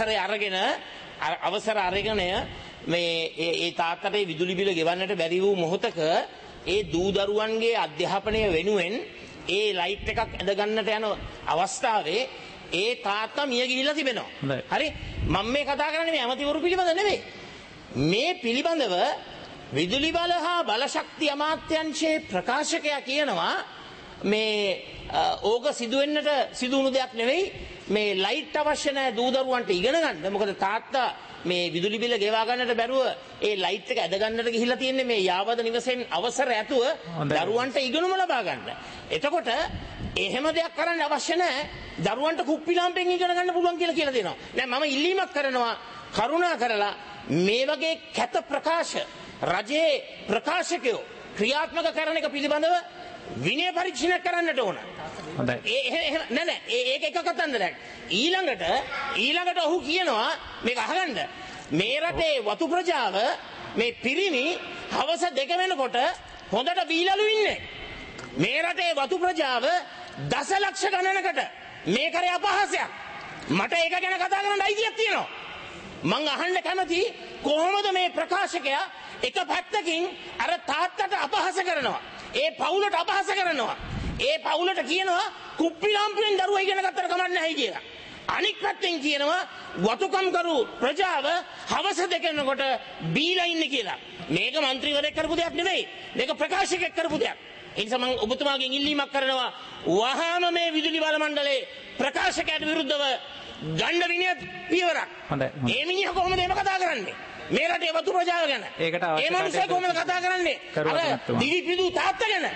අවසර අරගෙන මේ ඒ තාත්තට විදුලි බිල ගෙවන්නට බැරි වූ මොහොතක ඒ දූ දරුවන්ගේ අධ්‍යාපනය වෙනුවෙන් ඒ ලයිට් එකක් ඇඳගන්නට යන අවස්ථාවේ ඒ තාත්තා මිය ගිහිල්ලා තිබෙනවා. හරි මම මේ කතා කරන්නේ මේ ඇමතිවරු පිළිබඳ නෙවෙයි. මේ පිළිබඳව විදුලි බල හා බලශක්ති අමාත්‍යාංශයේ ප්‍රකාශකයා කියනවා මේ ඕක සිදුවෙන්නට සිදුවුණු දෙයක් නෙවෙයි. මේ ලයිට් අවශ්‍ය නැහැ දූ දරුවන්ට ඉගෙන ගන්න. මොකද තාත්තා මේ විදුලි බිල ගෙවා ගන්නට බැරුව ඒ ලයිට් එක ඇද ගන්නට ගිහිල්ලා තියෙන්නේ මේ යාවද නිවසෙන් අවසර ඇතුව දරුවන්ට ඉගෙනුම ලබා ගන්න. එතකොට එහෙම දෙයක් කරන්න අවශ්‍ය නැහැ. දරුවන්ට කුප්පි ලාම්පෙන් ඉගෙන ගන්න පුළුවන් කියලා දෙනවා. දැන් මම ඉල්ලීමක් කරනවා කරුණා කරලා මේ වගේ කැත ප්‍රකාශ රජයේ ප්‍රකාශකයෝ ක්‍රියාත්මක කරන එක පිළිබඳව විනය පරීක්ෂණයක් කරන්නට ඕන. නෑ ඒක එක කතන්දරයක්. ඊළඟට ඔහු කියනවා මේක අහගන්න. මේ රටේ වතු ප්‍රජාව මේ පිරිමි හවස 2 වෙනකොට හොඳට බීලලු ඉන්නේ. මේ රටේ වතු ප්‍රජාව දසලක්ෂ ගණනකට මේ කරේ අපහාසයක්. මට ඒක ගැන කතා කරන්න අයිතියක් තියෙනවා. මං අහන්න කැමති කොහොමද මේ ප්‍රකාශකයා එක පැත්තකින් අර තාත්තට අපහාස කරනවා. ඒ පවුලට අපහාස කරනවා. ඒ පවුලට කියනවා කුප්පි ලාම්පුවෙන් දරුවා ඉගෙන ගත්තට කමක් නැහැ කියලා. අනික් පැත්තෙන් කියනවා වතුකම් කරු ප්‍රජාව හවස 2 වෙනකොට බීලා ඉන්නේ කියලා. මේක മന്ത്രിවරයෙක් කරපු දෙයක් නෙවෙයි. මේක ප්‍රකාශකයෙක් කරපු දෙයක්. ඒ නිසා මම ඔබතුමාගෙන් ඉල්ලීමක් කරනවා වහාම මේ විදුලි බල මණ්ඩලයේ ප්‍රකාශකයට විරුද්ධව ගණ්ඩ විනය පියවරක්. ඒ මිනිහ කොහොමද එහෙම කතා කරන්නේ? මේ රටේ වතු ප්‍රජාව ගැන. ඒ මනුස්සයා කොහොමද කතා කරන්නේ? අර දිවිපිදු තාත්තා ගැන.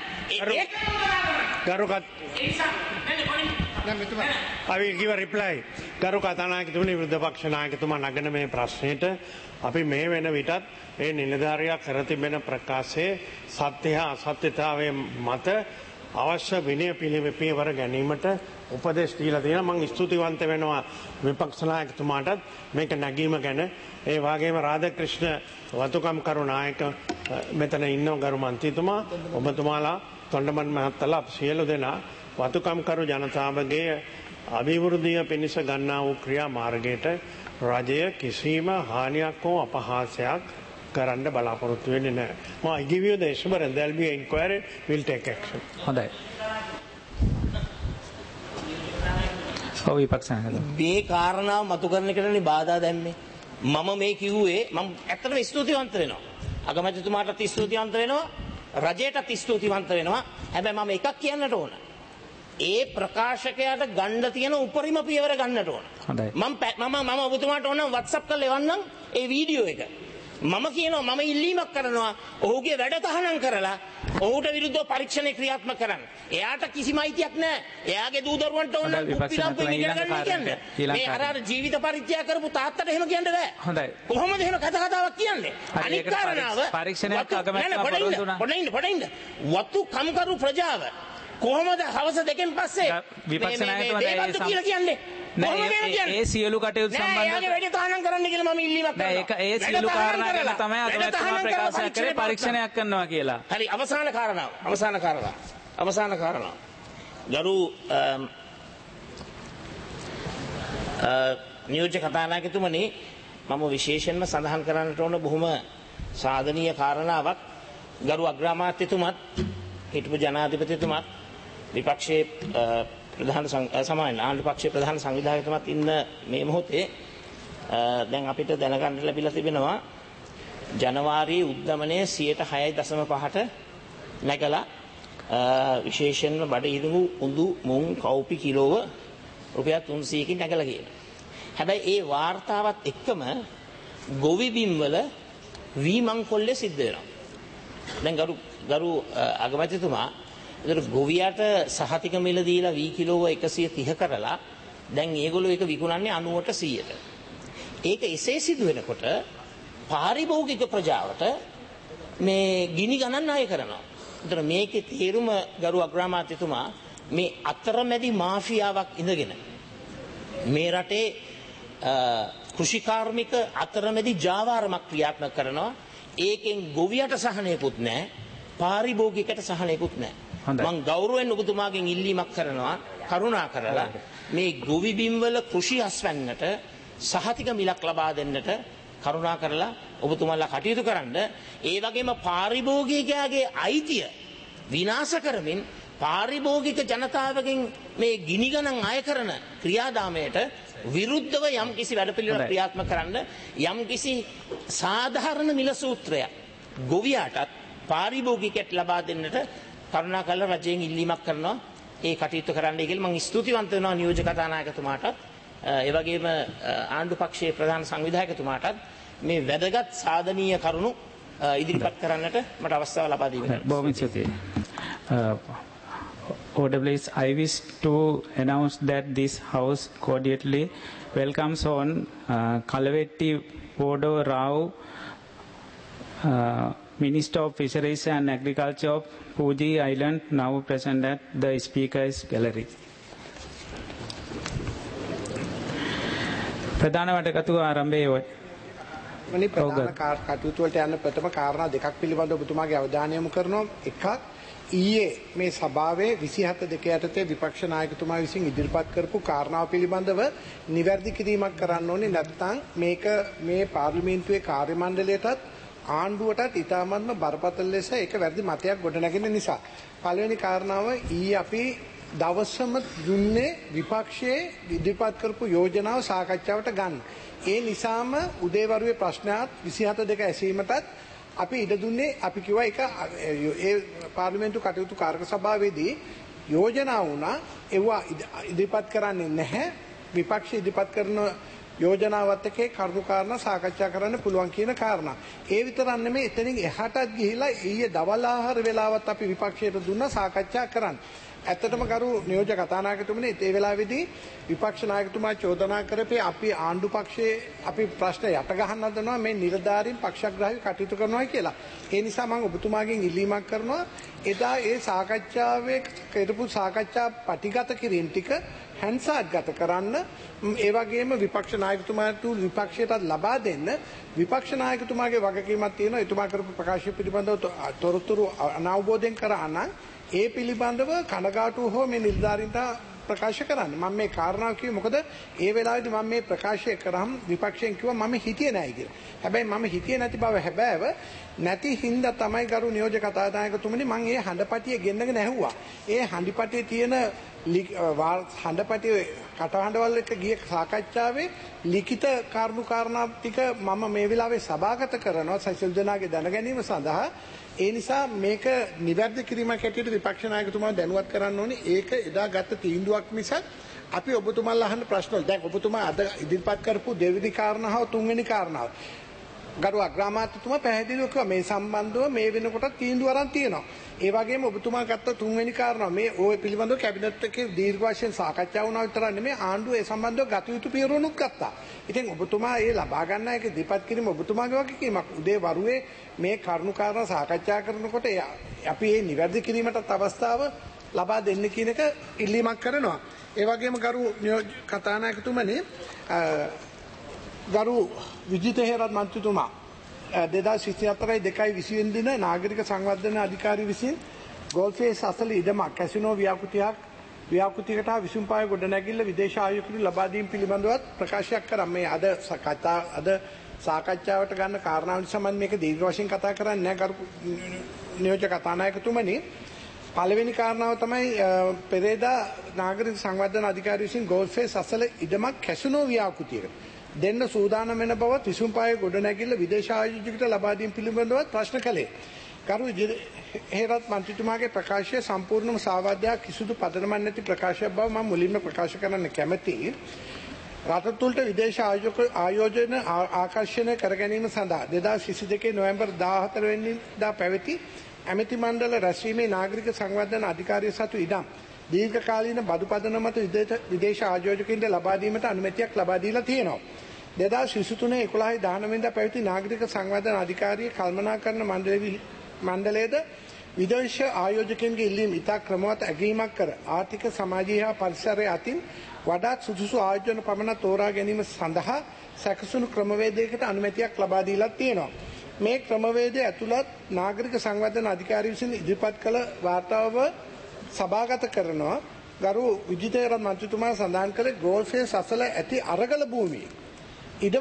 I will give a reply. ගරු කතානායකතුමනි, විරුද්ධ පක්ෂ නායකතුමා නගන මේ ප්‍රශ්නෙට අපි මේ වෙන විටත් ඒ නිලධාරියා කර තිබෙන ප්‍රකාශයේ සත්‍ය හා අසත්‍යතාවයේ මත අවශ්‍ය විනය පිළිවෙල ගැනීමට උපදෙස් දීලා තියෙනවා. මම ස්තුතිවන්ත වෙනවා විපක්ෂ නායකතුමාටත් මේක නැගීම ගැන. ඒ වගේම රාධාක්‍රිෂ්ණ වතුකම්කරු නායක මෙතන ඉන්නව ගරු මන්ත්‍රීතුමා, ඔබතුමාලා, තොණ්ඩමන් මහත්තයලා සියලු දෙනා වතුකම්කරු ජනතාවගේ අභිවෘද්ධිය පිණිස ගන්නා වූ ක්‍රියා මාර්ගයට රජය කිසිම හානියක් හෝ අපහාසයක් කරන්න බලාපොරොත්තු වෙන්නේ නැහැ. I give you the assurance there will be an inquiry, we'll take action. හොඳයි. ඔව් විපක්ෂ නායකතුමා. මේ කාරණාව මතු කරන එකටනේ බාධා දැම්මේ. මම මේ කිව්වේ මම ඇත්තටම ස්තුතිවන්ත වෙනවා. අගමැතිතුමාටත් ස්තුතිවන්ත වෙනවා. රජයටත් ස්තුතිවන්ත වෙනවා. හැබැයි මම එකක් කියන්නට ඕන. ඒ ප්‍රකාශකයාට ගන්න තියෙන උපරිම පියවර ගන්නට ඕන. මම ඔබතුමාට ඕන WhatsApp කරලා එවන්නම් ඒ වීඩියෝ එක. මම කියනවා මම ඉල්ලීමක් කරනවා ඔහුගේ වැඩ තහනම් කරලා ඔහුට විරුද්ධව පරීක්ෂණ ක්‍රියාත්මක කරන්න. එයාට කිසිම අයිතියක් නැහැ. එයාගේ දූ දරුවන්ට ඕන කුප්පිලම්පු ඉගෙන ගන්න කියන්නේ. මේ අර ජීවිත පරිත්‍යාග කරපු තාත්තට එහෙම කියන්න බෑ. හොඳයි. කොහොමද එහෙම කතාවක් කියන්නේ? අනිත් කාරණාව පරීක්ෂණයක් අගමැතිතුමා පොරොන්දු පොඩින්ද වතු කම්කරු ප්‍රජාව කොහොමද හවස දෙකෙන් පස්සේ විපක්ෂ නායකතුමා කියලා කියන්නේ? ඒ සියලු කටයුතු සම්බන්ධව වැඩි තහනම් කරන්න කියලා මම ඉල්ලීමක් කරනවා. ඒ සියලු කාරණා ගැන තමයි අගමැතිතුමා ප්‍රකාශ කරේ පරීක්ෂණයක් කරනවා කියලා. හරි, අවසාන කාරණාව. ගරු නියෝජ්‍ය කතානායකතුමනි, මම විශේෂයෙන්ම සඳහන් කරන්නට ඕන බොහොම සාධනීය කාරණාවක්. ගරු අග්‍රාමාත්‍යතුමත් හිටපු ජනාධිපතිතුමත් විපක්ෂයේ ආණ්ඩු පක්ෂයේ ප්‍රධාන සංවිධායකතුමත් ඉන්න මේ මොහොතේ දැන් අපිට දැනගන්න ලැබිලා තිබෙනවා ජනවාරි උද්දමනයේ 6.5% නැගලා විශේෂයෙන්ම බඩ ඉදුණු උඳු මුං කවුපි කිලෝව රුපියල් 300කින් නැගලා කියනවා. හැබැයි ඒ වාර්තාවත් එක්කම ගොවි බිම් වල වීමංකොල්ලේ සිද්ධ වෙනවා. දැන් ගරු අගමැතිතුමා, ඒතර ගොවියට සහතික මිල දීලා වී කිලෝව 130 කරලා දැන් ඒගොල්ලෝ ඒක විකුණන්නේ 90ට 100ට. ඒක එසේ සිදු වෙනකොට පාරිභෝගික ප්‍රජාවට මේ ගිනි ගණන් අය කරනවා. ඒතර මේකේ තේරුම ගරු අග්‍රාමාත්‍යතුමා, මේ අතරමැදි මාෆියාවක් ඉඳගෙන මේ රටේ කෘෂිකාර්මික අතරමැදි ජාවාරමක් ක්‍රියාත්මක කරනවා. ඒකෙන් ගොවියට සහනයකුත් නැහැ, පාරිභෝගිකයට සහනයකුත් නැහැ. මම ගෞරවයෙන් ඔබතුමාගෙන් ඉල්ලීමක් කරනවා, කරුණා කරලා මේ ගොවි බිම්වල කෘෂි හස්වැන්නට සහතික මිලක් ලබා දෙන්නට කරුණා කරලා ඔබතුමාලා කටයුතු කරන්න. ඒ වගේම පාරිභෝගිකයාගේ අයිතිය විනාශ කරමින් පාරිභෝගික ජනතාවගෙන් මේ ගිනි ගණන් අය කරන ක්‍රියාදාමයට විරුද්ධව යම් කිසි වැඩපිළිවෙලක් ක්‍රියාත්මක කරන්න, යම් කිසි සාධාරණ මිල සූත්‍රයක් ගොවියාටත් පාරිභෝගිකයට ලබා දෙන්නට කරුණා කරලා රජයෙන් ඉල්ලීමක් කරනවා. ඒ කටයුතු කරන්නයි කියලා මම ස්තුතිවන්ත වෙනවා නියෝජ්‍ය කතානායකතුමාටත්, ඒ වගේම ආණ්ඩු පක්ෂයේ ප්‍රධාන සංවිධායකතුමාටත් මේ වැදගත් සාධනීය කරුණු ඉදිරිපත් කරන්නට මට අවස්ථාව ලබා දීමට. බොහොම ස්තුතියි. OWS, I wish to announce that this House cordially welcomes on Kalavetti Podo Rao, Minister of Fisheries and Agriculture of Fuji Island, now present at the Speaker's Gallery. ප්‍රධාන වැඩකතු ආරම්භයේ ඔය. මනි ප්‍රධාන කටයුතු වලට යන ප්‍රථම කාරණා දෙකක් පිළිබඳව ඔබතුමාගේ අවධානය යොමු කරනවා. එකක්, ඊයේ මේ සභාවේ 27 යටතේ විපක්ෂ නායකතුමා විසින් ඉදිරිපත් කරපු කාරණාව පිළිබඳව නිවැරදි කිරීමක් කරන්න ඕනේ. නැත්නම් මේක මේ පාර්ලිමේන්තුවේ කාර්ය මණ්ඩලයටත් ආණ්ඩුවටත් ඉතාමත්ම බරපතල ලෙස ඒක වැරදි මතයක් ගොඩනැගෙන නිසා. පළවෙනි කාරණාව, ඊයේ අපි දවසම දුන්නේ විපක්ෂයේ ඉදිරිපත් කරපු යෝජනාව සාකච්ඡාවට ගන්න. ඒ නිසාම උදේවරුේ ප්‍රශ්නات 27 ඇසීමටත් අපි ඉඩ දුන්නේ. අපි කිව්වා ඒක ඒ පාර්ලිමේන්තු කටයුතු කාර්ය සභාවේදී යෝජනා වුණා, ඒවා ඉදිරිපත් කරන්නේ නැහැ. විපක්ෂ ඉදිරිපත් කරන යෝජනාවත් එක්ක කරුණු කාරණා සාකච්ඡා කරන්න පුළුවන් කියන කාරණා. ඒ විතරක් නෙමෙයි එතනින් එහාටත් ගිහිලා ඊයේ දවල් ආහාර වේලාවත් අපි විපක්ෂයට දුන්නා සාකච්ඡා කරන්න. ඇත්තටම ගරු නියෝජ්‍ය කතානායකතුමනි ඒ වෙලාවේදී විපක්ෂ නායකතුමා චෝදනා කරපේ අපි ආණ්ඩු පක්ෂයේ අපි ප්‍රශ්න යට ගහන්න හදනවා මේ නිලධාරීන් පක්ෂග්‍රාහී කටයුතු කරනවා කියලා. ඒ නිසා මම ඔබතුමාගෙන් ඉල්ලීමක් කරනවා එදා ඒ සාකච්ඡාවේ කරපු සාකච්ඡා පටිගත කිරීම ටික හැන්සාත්ගත කරන්න ඒ වගේම විපක්ෂ නායකතුමාට විපක්ෂයට ලබා දෙන්න විපක්ෂ නායකතුමාගේ වගකීමක් තියෙනවා එතුමා කරපු ප්‍රකාශය පිළිබඳව තොරතුරු අනවබෝධයෙන් කරා නම් ඒ පිළිබඳව කනගාටුව හෝ මේ නිලධාරීන්ට ප්‍රකාශ කරන්න. මම මේ කාරණාව කිව්වේ මොකද ඒ වෙලාවේදී මම මේ ප්‍රකාශය කරාම විපක්ෂයෙන් කිව්වා මම හිතියේ නැහැ කියලා. හැබැයි මම හිතියේ නැති බව හැබෑව නැති හින්දා තමයි ගරු නියෝජ්‍ය කතානායකතුමනි මම මේ හඬපටිය ගෙන්නගෙන ඇහුවා. ඒ හඬපටියේ තියෙන හඬපටියේ කටහඬවල එක්ක ගිය සාකච්ඡාවේ ලිඛිත කාරණු කාරණා ටික මම මේ වෙලාවේ සභාගත කරනවා සයිසල් ජනාගේ දැන ගැනීම සඳහා. ඒ නිසා මේක නිවැරදි කිරීමක් හැටියට විපක්ෂ නායකතුමා දැනුවත් කරන්න ඕනේ. ඒක එදා ගත්ත තීන්දුවක් මිසක් අපි ඔබතුමාලා අහන්න ප්‍රශ්න වල දැන් ඔබතුමා අද ඉදිරිපත් කරපු දෙවෙනි කාරණාව තුන්වෙනි කාරණාව ගරු අග්‍රාමාත්‍යතුමා පැහැදිලිව කිව්වා මේ සම්බන්ධව මේ වෙනකොට තීන්දුව අරන් තියෙනවා. ඒ වගේම ඔබතුමා ගත්ත තුන්වෙනි කාරණාව මේ ඔය පිළිබඳව කැබිනට් එකේ දීර්ඝ වශයෙන් සාකච්ඡා වුණා විතරක් නෙමෙයි ආණ්ඩුව ඒ සම්බන්ධව ගත යුතු පියවරනුත් ගත්තා. ඉතින් ඔබතුමා ඒ ලබා ගන්න එක දීපත් කිරීම ඔබතුමාගේ වගකීමක්. උදේ වරුවේ මේ කරුණු කාරණා සාකච්ඡා කරනකොට අපි මේ නිවැරදි කිරීමටත් අවස්ථාව ලබා දෙන්න කියන එක ඉල්ලීමක් කරනවා. ඒ වගේම ගරු කතානායකතුමනි ගරු විජිත හේරත් මන්ත්‍රීතුමා 2024 2/20 දින නාගරික සංවර්ධන අධිකාරිය විසින් ගෝල්ෆේස් අසල ඉඩමක් කැසිනෝ ව්‍යාපෘතියකට විසුම්පාය ගොඩනැගිල්ල විදේශ ආයුකරු ලබා දීම පිළිබඳවත් ප්‍රකාශයක් කරා. මේ අද සාකච්ඡාවට ගන්න කාරණාව නිසා මම මේක දීර්ඝ වශයෙන් කතා කරන්නේ නැහැ ගරු නියෝජ්‍ය කතානායකතුමනි. පළවෙනි කාරණාව තමයි පෙරේදා නාගරික සංවර්ධන අධිකාරිය විසින් ගෝල්ෆේස් අසල ඉඩමක් කැසිනෝ ව්‍යාපෘතියකට දෙන්න සූදානම් වෙන බවත් විසුම්පාය ගොඩනැගිල්ල විදේශ ආයෝජකයට ලබා දීම පිළිබඳව ප්‍රශ්න කළේ. ගරු හේරත් මන්ත්‍රීතුමාගේ ප්‍රකාශය සම්පූර්ණම සාවාද්‍යයක් කිසිදු පදනමක් නැති ප්‍රකාශයක් බව මම මුලින්ම ප්‍රකාශ කරන්න කැමැතියි. රට තුළට විදේශ ආයෝජන ආකර්ෂණය කර ගැනීම සඳහා 2022 නොවැම්බර් 14 වෙනිදා පැවති ඇමති මණ්ඩල රැස්වීමේ නාගරික සංවර්ධන අධිකාරිය සතු ඉඩම් දීර්ඝකාලීන බදු පදනම මත විදේශ ආයෝජකයින්ට ලබා දීමට අනුමැතියක් ලබා දීලා තියෙනවා. 2023 11 වෙනිදා පැවති නාගරික සංවර්ධන අධිකාරිය කළමනාකරණ මණ්ඩලයේද විදේශ ආයෝජකයන්ගේ ඉල්ලීම් ඉතා ක්‍රමවත් ඇගීමක් කර ආර්ථික සමාජීය හා පරිසරය අතින් වඩාත් සුදුසු ආයෝජන පමණ තෝරා ගැනීම සඳහා සැකසුණු ක්‍රමවේදයකට අනුමැතියක් ලබා දීලා තියෙනවා. මේ ක්‍රමවේදය ඇතුළත් නාගරික සංවර්ධන අධිකාරිය විසින් ඉදිරිපත් කළ වාර්තාව සභාගත කරනවා. ගරු විජිතේරත් මන්ත්‍රීතුමා සඳහන් කළේ ගෝල්ෆේස් අසල ඇති අරගල භූමියේ ඉඩම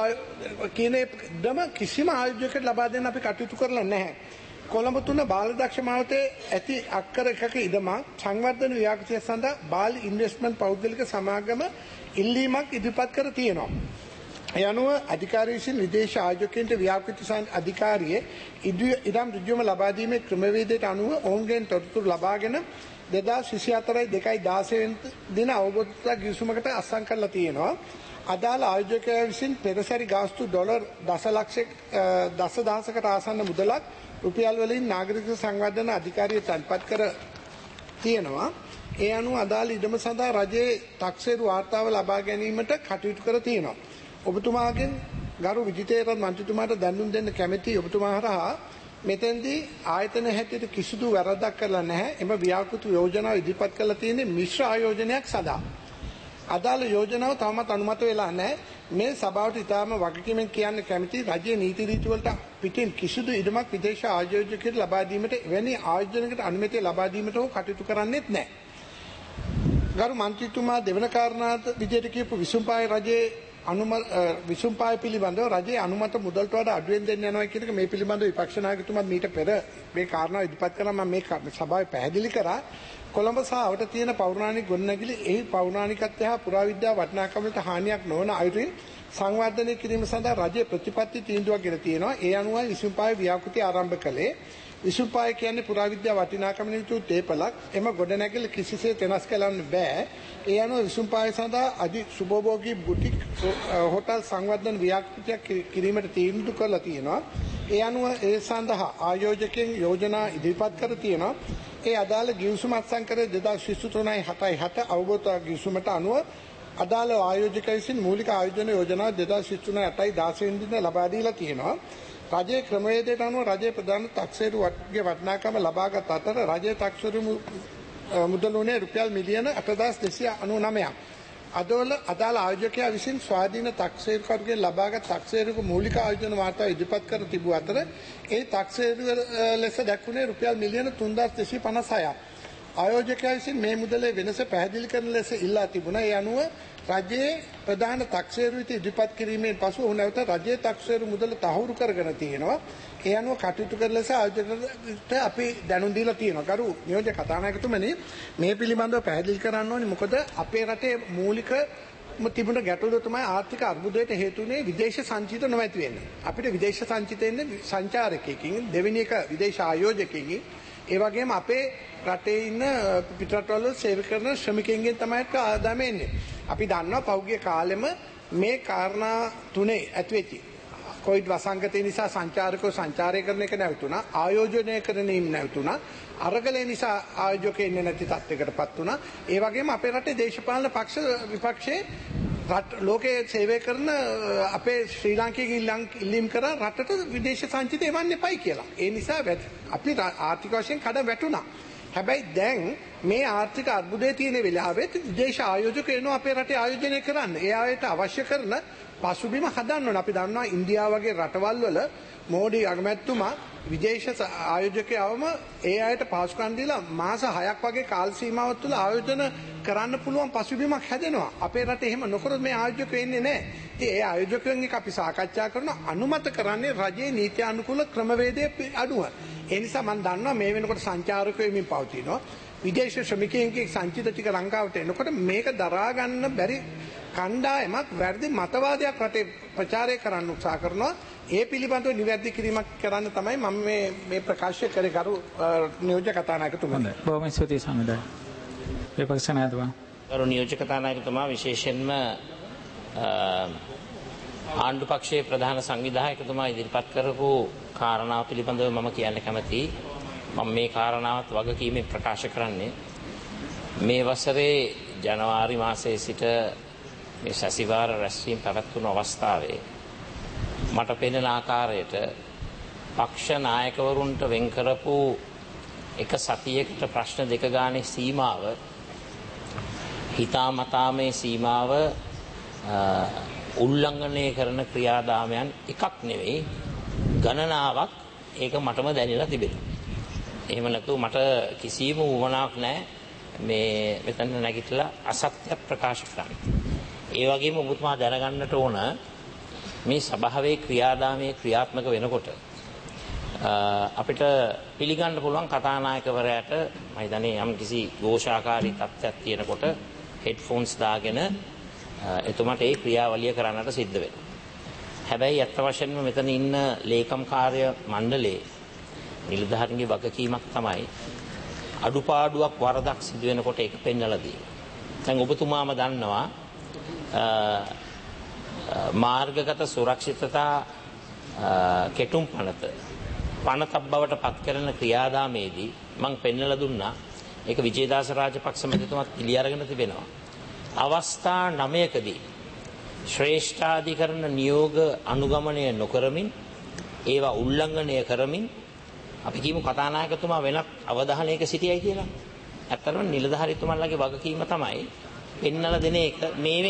කිසිම ආයෝජකයෙකුට ලබා දෙන්න අපි කටයුතු කරලා නැහැ. කොළඹ 3 බාලදක්ෂ මාවතේ ඇති අක්කර එකක ඉඩමක් සංවර්ධන ව්‍යාපෘතිය සඳහා බාල ඉන්වෙස්ට්මන්ට් පෞද්ගලික සමාගම ඉල්ලීමක් ඉදිරිපත් කර තියෙනවා. ඒ අනුව අධිකාරිය විසින් විදේශ ආයෝජකයන්ට ව්‍යාපෘති අධිකාරියේ ඉඩම් ඍජුවම ලබා දීමේ ක්‍රමවේදයට අනුව ඔවුන්ගෙන් තොරතුරු ලබාගෙන 2024 2/16 දින අවබෝධතා ගිවිසුමකට අත්සන් කරලා තියෙනවා. අදාළ ආයෝජකයා විසින් පෙරසැරි ගාස්තු ඩොලර් දසදහසකට ආසන්න මුදලක් රුපියල් වලින් නාගරික සංවර්ධන අධිකාරිය තැන්පත් කර තියෙනවා. ඒ අනුව අදාළ ඉඩම සඳහා රජයේ තක්සේරු වාර්තාව ලබා ගැනීමට කටයුතු කර තියෙනවා. ඔබතුමාගෙන් ගරු විජිතේරත් මන්ත්‍රීතුමාට දැනුම් දෙන්න කැමැති ඔබතුමා හරහා මෙතෙන්දී ආයතන හැටියට කිසිදු වැරද්දක් කරලා නැහැ. එම ව්‍යාපෘති යෝජනාව ඉදිරිපත් කරලා තියෙන්නේ මිශ්‍ර ආයෝජනයක් සඳහා. අදාළ යෝජනාව තවමත් අනුමත වෙලා නැහැ. මේ සභාවට ඉතාම වගකීමෙන් කියන්න කැමති රජයේ නීති රීති වලට පිටින් කිසිදු ඉඩමක් විදේශ ආයෝජකයෙකුට ලබා දීමට එවැනි ආයෝජනයකට අනුමැතිය ලබා දීමට හෝ කටයුතු කරන්නේත් නැහැ. ගරු මන්ත්‍රීතුමා දෙවන කාරණාත් විදියට කියපු විසුම්පාය රජයේ විසුම්පාය පිළිබඳව රජයේ අනුමත මුදල්ට වඩා අඩුවෙන් දෙන්න යනවා කියන එක මේ පිළිබඳව විපක්ෂ නායකතුමා මීට පෙර මේ කාරණාව ඉදිරිපත් කළා. මම මේ සභාවේ පැහැදිලි කරා. කොළඹ සහ අවට තියෙන පෞරාණික ගොඩනැගිලි එහි පෞරාණිකත්වය හා පුරාවිද්‍යා වටිනාකමට හානියක් නොවන අයුරින් සංවර්ධනය කිරීම සඳහා රජයේ ප්‍රතිපත්ති තීන්දුවක් ගෙන තියෙනවා. ඒ අනුවයි විසුම්පාය ව්‍යාපෘතිය ආරම්භ කළේ. විසුපාය කියන්නේ පුරාවිද්‍යා වටිනාකමින් යුතු තේපලක්. එම ගොඩනැගිල්ල කිසිසේත් වෙනස් කරන්න බෑ. ඒ අනුව විසුපාය සඳහා අධි සුභෝභෝගී බුටික් හෝටල් සංවර්ධන ව්‍යාපෘතියක් කිරීමට තීන්දුව කරලා තියෙනවා. ඒ අනුව ඒ සඳහා ආයෝජකයන් යෝජනා ඉදිරිපත් කර තියෙනවා. ඒ අදාළ ගිවිසුම අත්සන් කර 2023-7 අවබෝධ ගිවිසුමට අනුව අදාළ ආයෝජක විසින් මූලික ආයෝජන යෝජනා 2023-8 දින ලබා දීලා තියෙනවා. රජයේ ක්‍රමවේදයට අනුව රජයේ ප්‍රධාන තාක්ෂේරු වර්ගයේ වටිනාකම ලබාගත් අතර රජයේ තාක්ෂේරු මුදල් උනේ රුපියල් මිලියන 8299ක්. අදාළ ආයෝජකයා විසින් ස්වාධීන තාක්ෂේරුකරුගෙන් ලබාගත් තාක්ෂේරුක මූලික ආයෝජන වාර්තා ඉදිරිපත් කර තිබූ අතර ඒ තාක්ෂේරු ලෙස දැක්වුණේ රුපියල් මිලියන 3256ක්. ආයෝජකයා විසින් මේ මුදලේ වෙනස පැහැදිලි කරන ලෙස ඉල්ලා තිබුණා. ඒ අනුව රජයේ ප්‍රධාන තාක්ෂේරු විත ඉදිරිපත් කිරීමෙන් පසු ඔහු නැවත රජයේ තාක්ෂේරු මුදල තහවුරු කරගෙන තියෙනවා. ඒ අනුව කටයුතු කරන ලෙස ආයෝජකයට අපි දැනුම් දීලා තියෙනවා. ගරු නියෝජ්‍ය කතානායකතුමනි, මේ පිළිබඳව පැහැදිලි කරන්න ඕනේ. මොකද අපේ රටේ මූලික තිබුණ ගැටලුව තමයි ආර්ථික අර්බුදයට හේතු වුණේ විදේශ සංචිත නොමැති වෙන්න. අපිට විදේශ සංචිත එන්නේ සංචාරකයෙකින්, දෙවෙනි එක විදේශ ආයෝජකයෙකින්, ඒ වගේම අපේ රටේ ඉන්න පිටරටවල සේවය කරන ශ්‍රමිකයන්ගෙන් තමයි ආදායම එන්නේ. අපි දන්නවා පෞද්ගලික කාලෙම මේ කාරණා තුනේ ඇතිවෙච්ච කොවිඩ් වසංගතය නිසා සංචාරකව සංචාරය කරන එක නැවතුණා, ආයෝජනය කරන ඉන්න නැවතුණා, අරගලය නිසා ආයෝජකයෝ එන්නේ නැති තත්යකටපත් වුණා. ඒ වගේම අපේ රටේ දේශපාලන පක්ෂ විපක්ෂයේ ලෝකයේ සේවය කරන අපේ ශ්‍රී ලාංකිකයන් ඉල්ලීම් කරා රටට විදේශ සංචිත එවන්න එපයි කියලා. ඒ නිසා අපි ආර්ථික වශයෙන් කඩ වැටුණා. හැබැයි දැන් මේ ආර්ථික අර්බුදයේ තියෙන වෙලාවෙත් විදේශ ආයෝජකයෝ එනවා අපේ රටේ ආයෝජනය කරන්න. ඒ ආයත අවශ්‍ය කරන පසුබිම හදන්න ඕන. අපි දන්නවා ඉන්දියාව වගේ රටවල් වල මෝඩි අගමැතිතුමා විදේශ ආයෝජකයවම ඒ අයට පහසුකම් දීලා මාස 6ක් වගේ කාල සීමාවක් තුළ ආයෝජන කරන්න පුළුවන් පසුබිමක් හැදෙනවා. අපේ රටේ එහෙම නොකරොත් මේ ආයෝජකයෝ එන්නේ නැහැ. ඉතින් ඒ ආයෝජකයන් එක්ක අපි සාකච්ඡා කරනවා. අනුමත කරන්නේ රජයේ නීති අනුකූල ක්‍රමවේදයේ අඩුව. ඒ නිසා මම දන්නවා මේ වෙනකොට සංචාරකයෝ එමින් පවතිනවා. විදේශ ශ්‍රමිකයන්ගේ සංචිත ටික ලංකාවට එනකොට මේක දරා ගන්න බැරි කණ්ඩායමක් වැරදි මතවාදයක් රටේ ප්‍රචාරය කරන්න උත්සාහ කරනවා. ඒ පිළිබඳව නිවැරදි කිරීමක් කරන්න තමයි මම මේ ප්‍රකාශය කරේ. ගරු නියෝජ්‍ය කතානායකතුමනි. බොහොම ස්තුතියි සමිඳා. විපක්ෂ නායකතුමා. ගරු නියෝජ්‍ය කතානායකතුමා, විශේෂයෙන්ම ආණ්ඩු පක්ෂයේ ප්‍රධාන සංවිධායකතුමා ඉදිරිපත් කරපු කාරණාව පිළිබඳව මම කියන්න කැමතියි. මම මේ කාරණාවත් වගකීමෙන් ප්‍රකාශ කරන්නේ මේ වසරේ ජනවාරි මාසයේ සිට මේ සැසිවාර රැස්වීම පැවැත්වුණු අවස්ථාවේ මට පෙනෙන ආකාරයට පක්ෂ නායකවරුන්ට වෙන් කරපු එක සතියකට ප්‍රශ්න දෙක ගානේ සීමාව හිතාමතා මේ සීමාව උල්ලංඝනය කරන ක්‍රියාදාමයන් එකක් නෙවෙයි ගණනාවක් ඒක මටම දැනෙලා තිබෙනවා. එහෙම නැතුව මට කිසිම උවමනාවක් නැහැ මේ මෙතන නැගිටලා අසත්‍ය ප්‍රකාශ කරන්න. ඒ වගේම ඔබතුමා දැනගන්නට ඕන මේ සභාවේ ක්‍රියාදාමයේ ක්‍රියාත්මක වෙනකොට අපිට පිළිගන්න පුළුවන් කතානායකවරයාට මම හිතන්නේ යම් කිසි ഘോഷාකාරී තත්ත්වයක් තියෙනකොට හෙඩ්ෆෝන්ස් දාගෙන එතුමාට ඒ ක්‍රියාවලිය කරන්නට සිද්ධ වෙනවා. හැබැයි අත්ත වශයෙන්ම මෙතන ඉන්න ලේකම් කාර්ය මණ්ඩලයේ නිලධාරීන්ගේ වගකීමක් තමයි අඩුපාඩුවක් වරදක් සිදු වෙනකොට ඒක පෙන්වලා දීම. දැන් ඔබතුමාම දන්නවා මාර්ගගත සුරක්ෂිතතා කෙටුම් පනතක් බවට පත් කරන ක්‍රියාදාමයේදී මම පෙන්වලා දුන්නා. ඒක විජේදාස රාජපක්ෂ මැතිතුමාත් පිළි අරගෙන තිබෙනවා. අවස්ථා 9කදී ශ්‍රේෂ්ඨාධිකරණ නියෝග අනුගමනය නොකරමින් ඒවා උල්ලංඝනය කරමින් අපි කියමු කතානායකතුමා වෙනත් අවධානයක සිටියයි කියලා. ඇත්තටම නිලධාරීතුමන්ලගේ වගකීම තමයි පෙන්නලා දෙන එක මේ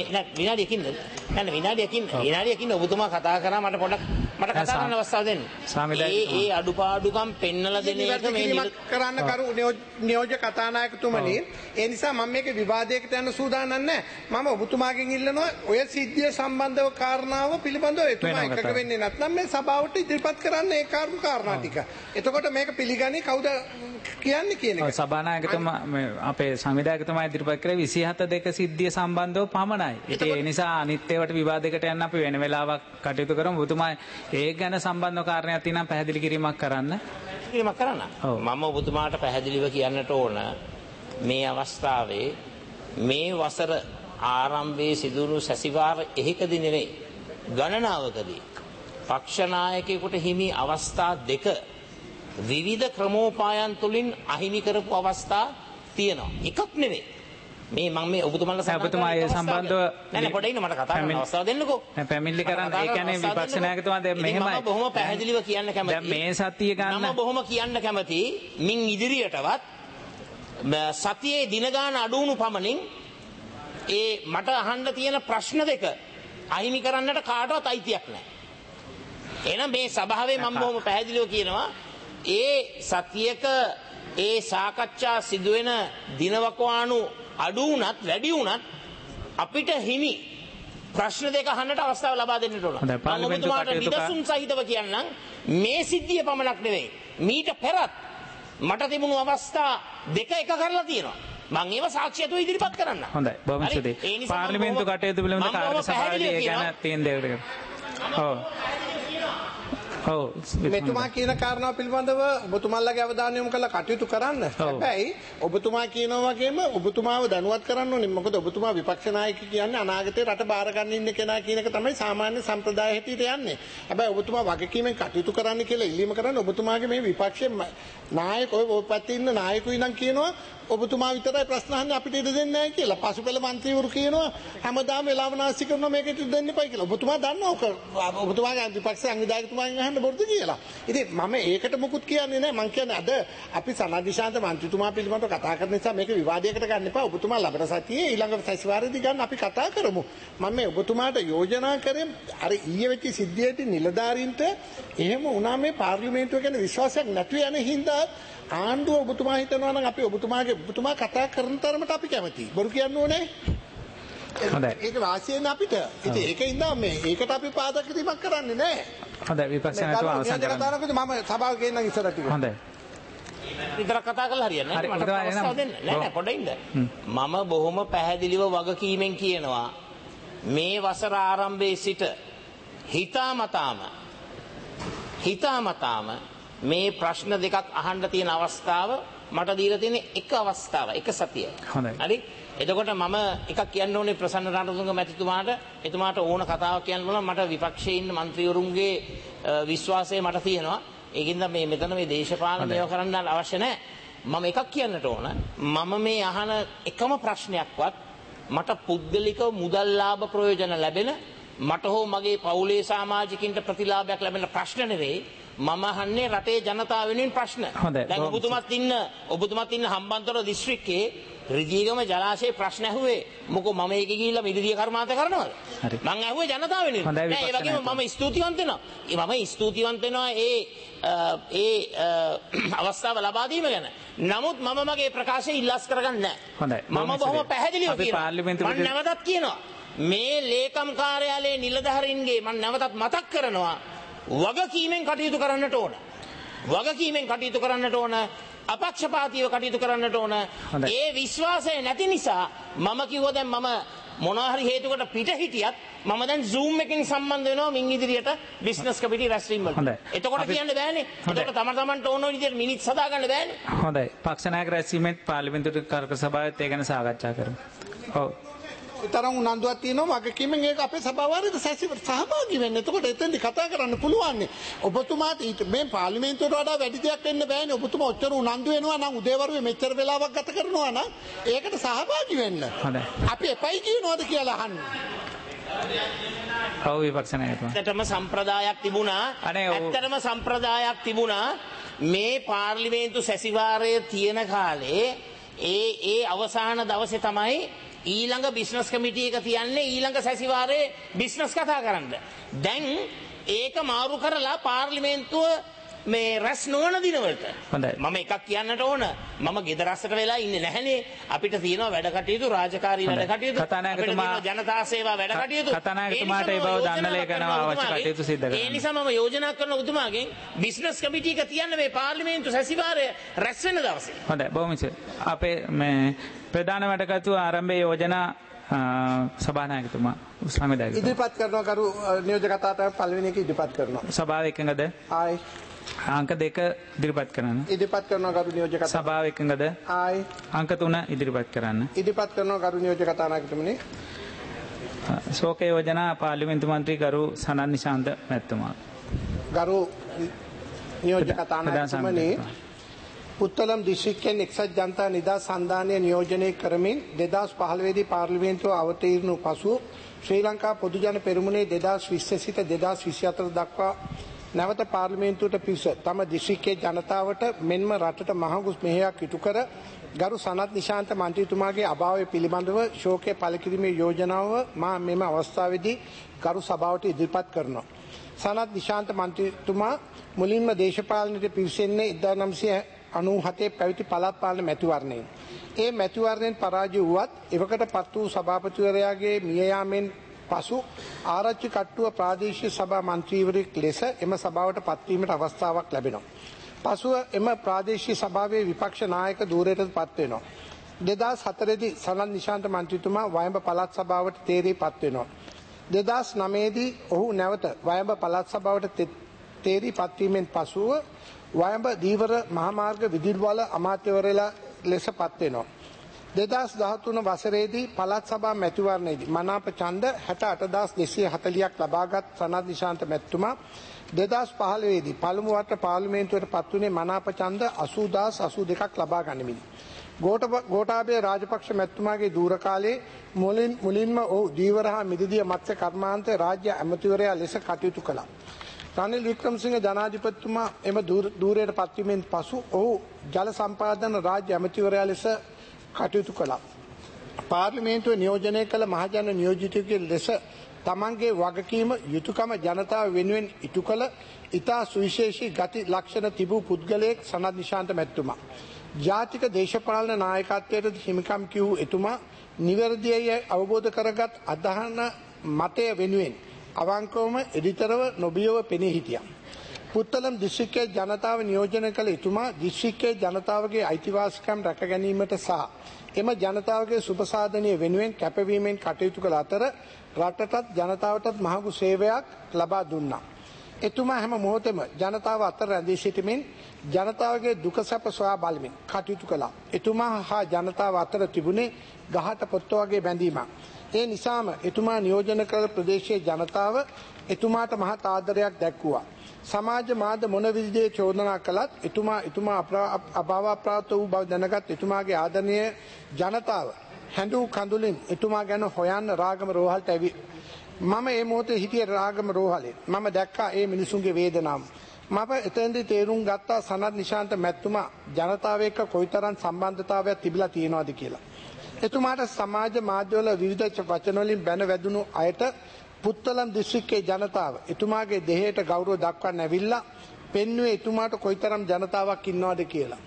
විනාඩියකින් ඔබතුමා කතා කරා මට කතා කරන්න අවස්ථාව දෙන්න. ඒ අඩුපාඩුකම් පෙන්නලා දෙන එක මේ කරන්න කරු නියෝජ්‍ය කතානායකතුමනි. ඒ නිසා මම මේක විවාදයකට යන්න සූදානම් නැහැ. මම ඔබතුමාගෙන් ඉල්ලනවා ඔය සිද්ධිය සම්බන්ධව කාරණාව පිළිබඳව එතුමා එකක වෙන්නේ නැත්නම් මේ සභාවට ඉදිරිපත් කරන්න ඒ කාරණා ටික. එතකොට මේක පිළිගන්නේ කවුද කියන්නේ කියන එක. සභානායකතුමා අපේ සංවිධායකතුමා ඉදිරිපත් කරේ 27 සිද්ධිය සම්බන්ධව පමණයි. ඒ නිසා අනිත් ඒවාට විවාදයකට යන්න අපි වෙන වෙලාවක් කටයුතු කරමු. ඔබතුමා ඒ ගැන සම්බන්ධව කාරණයක් තියෙනවා පැහැදිලි කිරීමක් කරන්න. කිරීමක් කරන්න. මම ඔබතුමාට පැහැදිලිව කියන්නට ඕන මේ අවස්ථාවේ මේ වසර ආරම්භයේ සිදුණු සැසිවාර එකකදී නෙවෙයි ගණනාවකදී පක්ෂ නායකයෙකුට හිමි අවස්ථා දෙක විවිධ ක්‍රමෝපායන් තුලින් අහිමි කරපු අවස්ථා තියෙනවා. එකක් නෙවෙයි. මේ ඔබතුමාලා සම්බන්ධව නෑ පොඩ්ඩක් ඉන්න මට කතා කරන්න අවස්ථාව දෙන්නකෝ. පැමිණිලි කරන්න ඒ කියන්නේ විපක්ෂ නායකතුමා දැන් මෙහෙමයි. මම බොහොම පැහැදිලිව කියන්න කැමතියි. දැන් මේ සතිය ගන්න මම බොහොම කියන්න කැමතියි මින් ඉදිරියටවත් සතියේ දින ගාන අඩු වුණු පමණින් ඒ මට අහන්න තියෙන ප්‍රශ්න දෙක අහිමි කරන්නට කාටවත් අයිතියක් නැහැ. එහෙනම් මේ සභාවේ මම බොහොම පැහැදිලිව කියනවා ඒ සතියක ඒ සාකච්ඡා සිදුවෙන දිනවකවානු අඩු වුණත් වැඩි වුණත් අපිට හිමි ප්‍රශ්න දෙක අහන්නට අවස්ථාව ලබා දෙන්නට ඕන. මම ඔබතුමාට නිදසුන් සහිතව කියන්නම් මේ සිද්ධිය පමණක් නෙවෙයි මීට පෙරත් මට තිබුණු අවස්ථා දෙක එක කරලා තියෙනවා. මම ඒව සාක්ෂියතුව ඉදිරිපත් කරන්න. හොඳයි. බොහොම ස්තුතියි. පාර්ලිමේන්තු කටයුතු පිළිබඳ කාර්ය සභාවේදී ඒ ගැන තියෙන දේවල්. මෙතුමා කියන කාරණාව පිළිබඳව ඔබතුමාලගේ අවධානය යොමු කරලා කටයුතු කරන්න. හැබැයි ඔබතුමා කියනවා වගේම ඔබතුමාව දැනුවත් කරන්න ඕනේ. මොකද ඔබතුමා විපක්ෂ නායක කියන්නේ අනාගතේ රට බාර ගන්න ඉන්න කෙනා කියන එක තමයි සාමාන්‍ය සම්ප්‍රදාය හැටියට යන්නේ. හැබැයි ඔබතුමා වගකීමෙන් කටයුතු කරන්න කියලා ඉල්ලීම කරන්නේ ඔබතුමාගේ මේ විපක්ෂයේ නායක ඔය පැත්තේ ඉන්න නායකයෝ ඉඳන් කියනවා ඔබතුමා විතරයි ප්‍රශ්න අහන්නේ අපිට ඉඩ දෙන්නේ නැහැ කියලා. පසුපෙළ മന്ത്രിවරු කියනවා හැමදාම වෙලාවනාස්ති කරනවා මේකට ඉඩ දෙන්න එපයි කියලා. ඔබතුමා දන්නවා ඔබතුමාගේ විපක්ෂ සංවිධායකතුමාගෙන් අහන්න බොරුද කියලා. ඉතින් මම ඒකට මොකුත් කියන්නේ නැහැ. මම කියන්නේ අද අපි සනදිශාන්ත මන්ත්‍රීතුමා පිළිබඳව කතා කරන නිසා මේක විවාදයකට ගන්න එපා. ඔබතුමා ලබන සතියේ ඊළඟ සැසිවාරයේදී ගන්න අපි කතා කරමු. මම මේ ඔබතුමාට යෝජනා කරේ අර ඊයේ වෙච්ච සිද්ධියේදී නිලධාරීන්ට එහෙම වුණා මේ පාර්ලිමේන්තුව ගැන විශ්වාසයක් නැතුව යන හින්දා ආණ්ඩුව ඔබතුමා හිතනවා නම් අපි ඔබතුමා කතා කරන තරමට අපි කැමතියි. බොරු කියන්න ඕනේ. හොඳයි. ඒක වාසියෙන් අපිට. ඉතින් ඒකින්ද මේ ඒකට අපි පාදක කිරීමක් කරන්නේ නැහැ. හොඳයි. විපක්ෂ නායකතුමා අවසන් කරන්න. මම සභාව ගෙන්නන් ඉස්සරට ටික. හොඳයි. විතර කතා කරලා හරියන්නේ නැහැ. මට අවස්ථාව දෙන්න. නෑ පොඩ්ඩක් ඉන්න. මම බොහොම පැහැදිලිව වගකීමෙන් කියනවා මේ වසර ආරම්භයේ සිට හිතාමතාම මේ ප්‍රශ්න දෙකක් අහන්න තියෙන අවස්ථාව මට දීලා තියෙන එක අවස්ථාව එක සතිය. හරි? එතකොට මම එකක් කියන්න ඕනේ ප්‍රසන්න රණතුංග මැතිතුමාට. එතුමාට ඕන කතාවක් කියන්න ඕන මට විපක්ෂයේ ඉන්න മന്ത്രിවරුන්ගේ විශ්වාසය මට තියෙනවා. ඒකින්ද මේ මෙතන මේ දේශපාලන මේව කරන්න අවශ්‍ය නැහැ. මම එකක් කියන්නට ඕන. මම මේ අහන එකම ප්‍රශ්නයක්වත් මට පුද්ගලික මුදල් ලාභ ප්‍රයෝජන ලැබෙන මට හෝ මගේ පවුලේ සමාජිකින්ට ප්‍රතිලාභයක් ලැබෙන ප්‍රශ්න නෙවෙයි. මම අහන්නේ රටේ ජනතාව වෙනුවෙන් ප්‍රශ්න. දැන් ඔබතුමත් ඉන්න හම්බන්තොට දිස්ත්‍රික්කයේ රිදීගම ජලාශයේ ප්‍රශ්න ඇහුවේ මොකෝ මම ඒකේ ගිහිල්ලා මිරිදිය කර්මාන්ත කරනවද? මම ඇහුවේ ජනතාව වෙනුවෙන්. නෑ ඒ වගේම මම ස්තුතිවන්ත වෙනවා. ඒ අවස්ථාව ලබා දීම ගැන. නමුත් මම මගේ ප්‍රකාශය ඉල්ලාස් කරගන්නේ නැහැ. මම බොහොම පැහැදිලිව කියනවා. මම නැවතත් කියනවා. මේ ලේකම් කාර්යාලයේ නිලධාරීන්ගේ මම නැවතත් මතක් කරනවා වගකීමෙන් කටයුතු කරන්නට ඕන අපක්ෂපාතීව කටයුතු කරන්නට ඕන. ඒ විශ්වාසය නැති නිසා මම කිව්වා දැන් මම මොනවා හරි හේතුවකට පිට හිටියත් මම දැන් Zoom එකකින් සම්බන්ධ වෙනවා මින් ඉදිරියට බිස්නස් කමිටි රැස්වීම වලට. එතකොට කියන්න බෑනේ. එතකොට තමන්ට ඕන විදිහට මිනිත් සදා ගන්න බෑනේ. හොඳයි. පක්ෂ නායක රැස්වීමෙත් පාර්ලිමේන්තු කාර්ය සභාවෙත් ඒ ගැන සාකච්ඡා කරමු. ඔව්. තරම් උනන්දුවක් තියෙනවා වගකීමෙන් ඒක අපේ සභාවාරයට සහභාගී වෙන්න. එතකොට එතෙන්දි කතා කරන්න පුළුවන්. ඔබතුමාට මේ පාර්ලිමේන්තුවට වඩා වැඩි දෙයක් වෙන්න බෑනේ. ඔබතුමා ඔච්චර උනන්දු වෙනවා නම් උදේවරුේ මෙච්චර වෙලාවක් ගත කරනවා නම් ඒකට සහභාගී වෙන්න. අපි එපයි කියනවාද කියලා අහන්න. ඔව් විපක්ෂ නායකතුමා. ඇත්තටම සම්ප්‍රදායක් තිබුණා. මේ පාර්ලිමේන්තු සැසිවාරයේ තියෙන කාලේ ඒ අවසාන දවසේ තමයි ඊළඟ බිස්නස් කමිටි එක තියන්නේ ඊළඟ සැසිවාරයේ බිස්නස් කතා කරන්න. දැන් ඒක මාරු කරලා පාර්ලිමේන්තුව මේ රැස් නොවන දිනවලට මම එකක් කියන්නට ඕන. මම ගෙදරස්සට වෙලා ඉන්නේ නැහනේ. අපිට තියෙනවා වැඩ කටයුතු, රාජකාරී වැඩ කටයුතු, ජනතා සේවා වැඩ කටයුතු. කතානායකතුමාට ඒ බව දන්නලේ කරනවා අවශ්‍ය කටයුතු සිද්ධ කරන්න. ඒ නිසා මම යෝජනා කරන ඔබතුමාගෙන් බිස්නස් කමිටි එක තියන්න මේ පාර්ලිමේන්තු සැසිවාරය රැස් වෙන දවසේ. හොඳයි. බොහොම අපේ මේ ප්‍රධාන වැඩකටයුතු ආරම්භයේ යෝජනා සභානායකතුමා ඉදිරිපත් කරනවා කරු නියෝජක කතාවට පළවෙනි එක ඉදිරිපත් කරනවා. සභාව එකඟද? ආයි අංක 2 ඉදිරිපත් කරන්න. ඉදිරිපත් කරනවා ගරු නියෝජක සභාව එකඟද? ආයි අංක 3 ඉදිරිපත් කරන්න. ඉදිරිපත් කරනවා ගරු නියෝජක කතානායකතුමනි. ශෝක යෝජනා පාර්ලිමේන්තු මන්ත්‍රී ගරු සනත් නිශාන්ත මැතිතුමා. ගරු නියෝජක කතානායකතුමනි, පුත්තලම් දිස්ත්‍රික්කයෙන් එක්සත් ජනතා නිදහස් සන්ධානය නියෝජනය කරමින් 2015 දී පාර්ලිමේන්තුව අවතීර්ණ පසු ශ්‍රී ලංකා පොදු ජන පෙරමුණේ 2020 සිට 2024 දක්වා නැවත පාර්ලිමේන්තුවට පිවිස තම දිස්ත්‍රික්කයේ ජනතාවට මෙන්ම රටට මහඟු මෙහෙයක් ඉටු කර ගරු සනත් නිශාන්ත මන්ත්‍රීතුමාගේ අභාවය පිළිබඳව ශෝකය පළ කිරීමේ යෝජනාව මා මෙම අවස්ථාවේදී ගරු සභාවට ඉදිරිපත් කරනවා. සනත් නිශාන්ත මන්ත්‍රීතුමා මුලින්ම දේශපාලනයට පිවිසෙන්නේ 1997 පැවති පළාත් පාලන මැතිවරණයෙන්. ඒ මැතිවරණයෙන් පරාජය වුවත් එවකට පත් වූ සභාපතිවරයාගේ මිය යාමෙන් පසු ආරච්චි කට්ටුව ප්‍රාදේශීය සභා මන්ත්‍රීවරයෙක් ලෙස එම සභාවට පත්වීමට අවස්ථාවක් ලැබෙනවා. පසුව එම ප්‍රාදේශීය සභාවේ විපක්ෂ නායක ධූරයට පත් වෙනවා. 2004 දී සනත් නිශාන්ත මන්ත්‍රීතුමා වයඹ පළාත් සභාවට තේරී පත් වෙනවා. 2009 දී ඔහු නැවත වයඹ පළාත් සභාවට තේරී පත්වීමෙන් පසුව වයඹ දීවර මහාමාර්ග විදුලිවල අමාත්‍යවරයා ලෙස පත් වෙනවා. 2013 වසරේදී පළාත් සභා මැතිවරණයේදී මනාප ඡන්ද 68240ක් ලබාගත් සනත් නිශාන්ත මැතිතුමා 2015 දී පළමු වරට පාර්ලිමේන්තුවට පත් වුණේ මනාප ඡන්ද 80082ක් ලබා ගනිමිනි. ගෝඨාභය රාජපක්ෂ මැතිතුමාගේ දූර කාලයේ මුලින්ම ඔහු දීවර හා මිදුදිය මත්ස්‍ය කර්මාන්ත රාජ්‍ය ඇමතිවරයා ලෙස කටයුතු කළා. රනිල් වික්‍රමසිංහ ජනාධිපතිතුමා එම ධූරයට පත්වීමෙන් පසු ඔහු ජල සම්පාදන රාජ්‍ය ඇමතිවරයා ලෙස කටයුතු කළා. පාර්ලිමේන්තුව නියෝජනය කළ මහජන නියෝජිතයෙකු ලෙස තමන්ගේ වගකීම යුතුයකම ජනතාව වෙනුවෙන් ඉටු කළ ඉතා සුවිශේෂී ගති ලක්ෂණ තිබූ පුද්ගලයෙක් සනත් නිශාන්ත මැතිතුමා. ජාතික දේශපාලන නායකත්වයට හිමිකම් කිවූ එතුමා නිවැරදියයි අවබෝධ කරගත් අදහන මතය වෙනුවෙන් අවංකවම එඩිතරව නොබියව පෙනී හිටියා. පුත්තලම් දිස්ත්‍රික්කයේ ජනතාව නියෝජනය කළ එතුමා දිස්ත්‍රික්කයේ ජනතාවගේ අයිතිවාසිකම් රැක ගැනීමට සහ එම ජනතාවගේ සුබසාධනය වෙනුවෙන් කැපවීමෙන් කටයුතු කළ අතර රටටත් ජනතාවටත් මහඟු සේවයක් ලබා දුන්නා. එතුමා හැම මොහොතෙම ජනතාව අතර රැඳී සිටමින් ජනතාවගේ දුක සැප සොයා බලමින් කටයුතු කළා. එතුමා හා ජනතාව අතර තිබුණේ ගහට පොත්ත වගේ බැඳීමක්. ඒ නිසාම එතුමා නියෝජන කළ ප්‍රදේශයේ ජනතාව එතුමාට මහත් ආදරයක් දැක්වුවා. සමාජ මාධ්‍ය මොන විදිහේ චෝදනා කළත් එතුමා අභාවප්‍රාප්ත වූ බව දැනගත් එතුමාගේ ආදරණීය ජනතාව හැඬු කඳුලින් එතුමා ගැන හොයන්න රාගම රෝහලට ඇවි. මම මේ මොහොතේ හිටියේ රාගම රෝහලේ. මම දැක්කා මේ මිනිසුන්ගේ වේදනාව. මම එතෙන්දී තේරුම් ගත්තා සනත් නිශාන්ත මැතිතුමා ජනතාව එක්ක කොයිතරම් සම්බන්ධතාවයක් තිබිලා තියෙනවද කියලා. එතුමාට සමාජ මාධ්‍යවල විවිධ වචන වලින් බැන වැදුණු අයට පුත්තලම් දිස්ත්‍රික්කයේ ජනතාව එතුමාගේ දෙහයට ගෞරව දක්වන්න ඇවිල්ලා පෙන්වුවේ එතුමාට කොයිතරම් ජනතාවක් ඉන්නවද කියලා.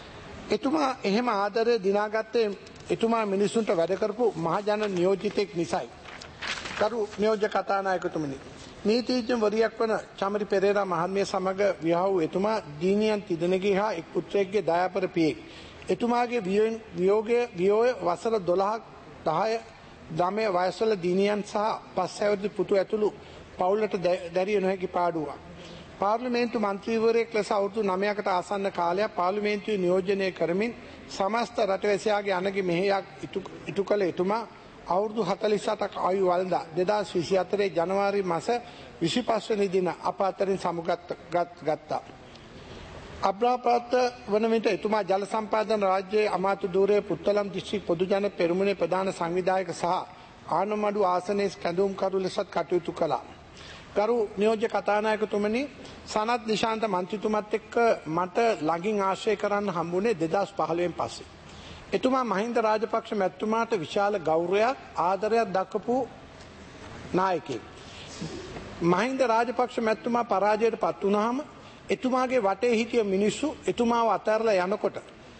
එතුමා එහෙම ආදරය දිනාගත්තේ එතුමා මිනිසුන්ට වැඩ කරපු මහජන නියෝජිතෙක් නිසායි. කරු නියෝජක කතානායකතුමනි, නීතිඥවරියක් වන චමරි පෙරේරා මහත්මිය සමග විවාහ වූ එතුමා දීනියන් තිදෙනෙකුගේ හා එක් පුත්‍රයෙකුගේ දයාපර පියෙක්. එතුමාගේ වියෝය වසර 12ක් 10 ගමේ වයස්වල දීනියන් සහ පස්වැනි පුතු ඇතුළු පවුලට දැරිය නොහැකි පාඩුවක්. පාර්ලිමේන්තු මන්ත්‍රීවරයෙක් ලෙස අවුරුදු 9කට ආසන්න කාලයක් පාර්ලිමේන්තුවේ නියෝජනය කරමින් සමස්ත රටවැසියාගේ අනගි මෙහෙයක් ඉටු කළ එතුමා අවුරුදු 48ක් ආයු වළඳා 2024 ජනවාරි මාස 25 වෙනි දින අප අතරින් සමුගත්තා. අභ්‍රාප්‍රාප්ත වන විට එතුමා ජල සම්පාදන රාජ්‍යයේ අමාත්‍ය ධූරයේ පුත්තලම් දිස්ත්‍රික් පොදු ජන පෙරමුණේ ප්‍රධාන සංවිධායක සහ ආනමඩු ආසනයේ කැඳවුම්කරු ලෙසත් කටයුතු කළා. ගරු නියෝජ්‍ය කතානායකතුමනි, සනත් නිශාන්ත මන්ත්‍රීතුමත් එක්ක මට ළඟින් ආශ්‍රය කරන්න හම්බුනේ 2015 පස්සේ. එතුමා මහින්ද රාජපක්ෂ මැතිතුමාට විශාල ගෞරවයක් ආදරයක් දක්වපු නායකයෙක්. මහින්ද රාජපක්ෂ මැතිතුමා පරාජයට පත් වුණාම එතුමාගේ වටේ හිටිය මිනිස්සු එතුමාව අතහැරලා යනකොට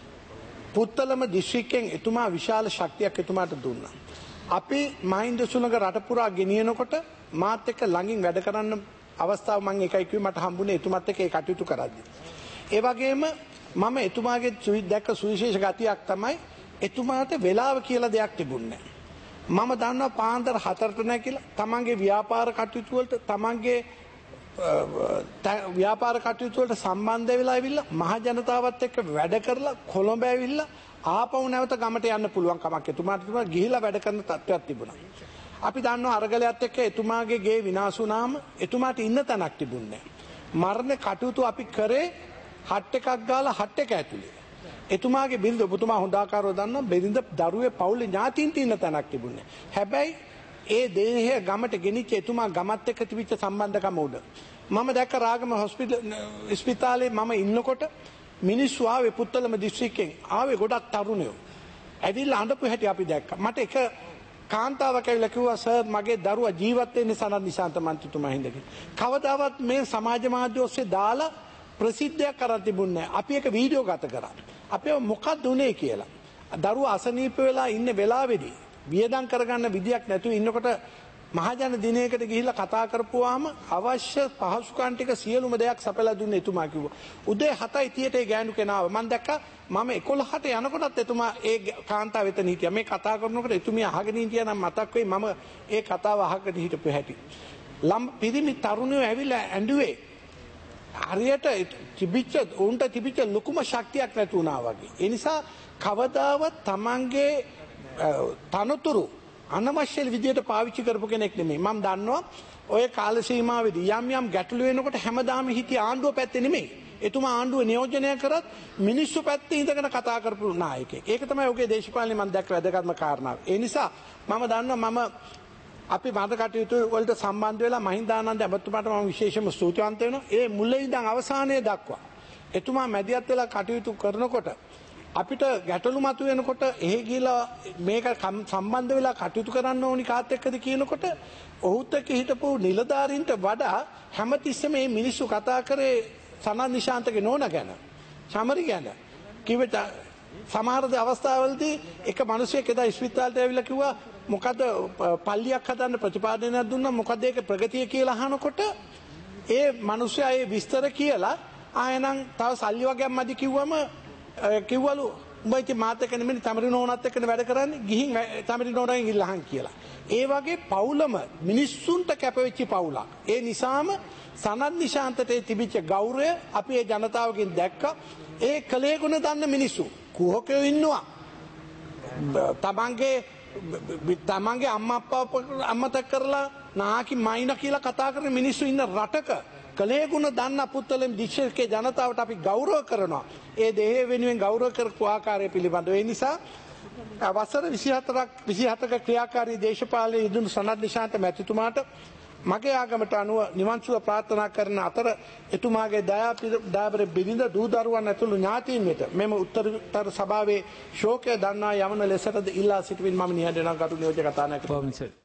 පුත්තලම දිස්ත්‍රික්කයෙන් එතුමා විශාල ශක්තියක් එතුමාට දුන්නා. අපි මහින්ද සුළඟ රට පුරා ගෙනියනකොට මාත් එක්ක ළඟින් වැඩ කරන්න අවස්ථාව මම එකයි කිව්වේ මට හම්බුනේ එතුමත් එක්ක ඒ කටයුතු කරද්දී. ඒ වගේම මම එතුමාගේ දැක්ක සුවිශේෂ ගතියක් තමයි එතුමාට වෙලාව කියලා දෙයක් තිබුණේ නැහැ. මම දන්නවා පාන්දර 4ට නැගිලා තමන්ගේ ව්‍යාපාර කටයුතු වලට තමන්ගේ ව්‍යාපාර කටයුතු වලට සම්බන්ධ වෙලා ඇවිල්ලා මහ ජනතාවත් එක්ක වැඩ කරලා කොළඹ ඇවිල්ලා ආපහු නැවත ගමට යන්න පුළුවන් කමක් එතුමාට ගිහිලා වැඩ කරන තත්ත්වයක් තිබුණා. අපි දන්නවා අරගලයත් එක්ක එතුමාගේ ගේ විනාශ වුණාම එතුමාට ඉන්න තැනක් තිබුණේ නැහැ. මරණ කටයුතු අපි කරේ හට් එකක් ගාලා හට් එක ඇතුලේ. එතුමාගේ බිරිඳ ඔබතුමා හොඳ ආකාරව දන්නවා බිරිඳ දරුවේ පවුලේ ඥාතීන්ට ඉන්න තැනක් තිබුණේ. හැබැයි ඒ දේහය ගමට ගෙනිච්ච එතුමා ගමත් එක්ක තිබිච්ච සම්බන්ධකම උඩ මම දැක්ක රාගම ස්පිතාලේ මම ඉන්නකොට මිනිස්සු ආවේ පුත්තලම දිස්ත්‍රික්කෙන් ආවේ ගොඩක් තරුණයෝ. ඇවිල්ලා අඬපු හැටි අපි දැක්කා. මට එක කාන්තාවක් ඇවිල්ලා කිව්වා සර් මගේ දරුවා ජීවත් වෙන්නේ සනත් නිශාන්ත මන්ත්‍රීතුමා හින්දා. කවදාවත් මේ සමාජ මාධ්‍ය ඔස්සේ දාලා ප්‍රසිද්ධයක් කරන් තිබුණේ නැහැ. අපි එක වීඩියෝ ගත කරා. අපේ මොකක්ද උනේ කියලා. දරුවා අසනීප වෙලා ඉන්න වෙලාවේදී වියදම් කරගන්න විදියක් නැතුව ඉන්නකොට මහජන දිනයකට ගිහිල්ලා කතා කරපුවාම අවශ්‍ය පහසුකම් ටික සියලුම දෙයක් සපයලා දුන්නේ එතුමා කිව්වා. උදේ 7:30ට ඒ ගෑනු කෙනාව මම දැක්කා මම 11ට යනකොටත් එතුමා ඒ කාන්තාව වෙතන හිටියා. මේ කතා කරනකොට එතුමිය අහගෙන හිටියා නම් මතක් වෙයි මම ඒ කතාව අහකට හිටපු හැටි. පිරිමි තරුණයෝ ඇවිල්ලා ඇඬුවේ හරියට තිබිච්ච උන්ට තිබිච්ච ලොකුම ශක්තියක් නැති වුණා වගේ. ඒ නිසා කවදාවත් Tamanගේ තනතුරු අනවශ්‍ය විදියට පාවිච්චි කරපු කෙනෙක් නෙමෙයි. මම දන්නවා ඔය කාල සීමාවෙදී යම් ගැටලු වෙනකොට හැමදාම හිටිය ආණ්ඩුව පැත්තේ නෙමෙයි. එතුමා ආණ්ඩුව නියෝජනය කරත් මිනිස්සු පැත්තේ ඉඳගෙන කතා කරපු නායකයෙක්. ඒක තමයි ඔහුගේ දේශපාලනේ මම දැක්ක වැදගත්ම කාරණාව. ඒ නිසා මම දන්නවා අපි මත කටයුතු වලට සම්බන්ධ වෙලා මහින්දානන්ද ඇමතුමාට මම විශේෂම ස්තුතිවන්ත වෙනවා. ඒ මුලින් ඉඳන් අවසානයේ දක්වා එතුමා මැදිහත් වෙලා කටයුතු කරනකොට අපිට ගැටලු මතු වෙනකොට එහෙ ගිහලා මේක සම්බන්ධ වෙලා කටයුතු කරන්න ඕනි කාත් එක්කද කියනකොට ඔහුත් එක්ක හිටපු නිලධාරීන්ට වඩා හැමතිස්සෙම මේ මිනිස්සු කතා කරේ සනත් නිශාන්තගේ නෝන ගැන, චමරි ගැන. කිව්වට සමහර අවස්ථාවලදී එක මිනිහෙක් එදා ස්පිතාලට ඇවිල්ලා කිව්වා මොකද පල්ලියක් හදන්න ප්‍රතිපාදනයක් දුන්නා මොකද ඒක ප්‍රගතිය කියලා අහනකොට ඒ මිනිස්සයා ඒ විස්තර කියලා ආයෙනම් තව සල්ලි වගේක් මදි කිව්වම කිව්වලු උඹ ඉතින් මාත් එක්ක නෙමෙයි තමරින ඕනත් එක්කනේ වැඩ කරන්නේ ගිහින් තමරින ඕනගෙන් ඉල්ලහන් කියලා. ඒ වගේ පවුලම මිනිස්සුන්ට කැපවෙච්ච පවුලක්. ඒ නිසාම සනත් නිශාන්තට තිබිච්ච ගෞරවය අපි ඒ ජනතාවගෙන් දැක්කා. ඒ කලේ ගුණ දන්න මිනිස්සු කුහකයෝ ඉන්නවා. තමන්ගේ අම්මා අප්පා අමතක කරලා නාකි මයින කියලා කතා කරන මිනිස්සු ඉන්න රටක කලේ ගුණ දන්න පුත්තලම් දිස්ත්‍රික්කේ ජනතාවට අපි ගෞරව කරනවා. ඒ දේහ වෙනුවෙන් ගෞරව කරපු ආකාරය පිළිබඳව. ඒ නිසා වසර 27ක ක්‍රියාකාරී දේශපාලනයේ යෙදුණු සනත් නිශාන්ත මැතිතුමාට මගේ ආගමට අනුව නිවන් සුව ප්‍රාර්ථනා කරන අතර එතුමාගේ දයාබර බිරිඳ දූ දරුවන් ඇතුළු ඥාතීන් වෙත මෙම උත්තර සභාවේ ශෝකය දන්වා යවන ලෙසටද ඉල්ලා සිටිමින් මම නිහඬව ගරු නියෝජ්‍ය කතානායක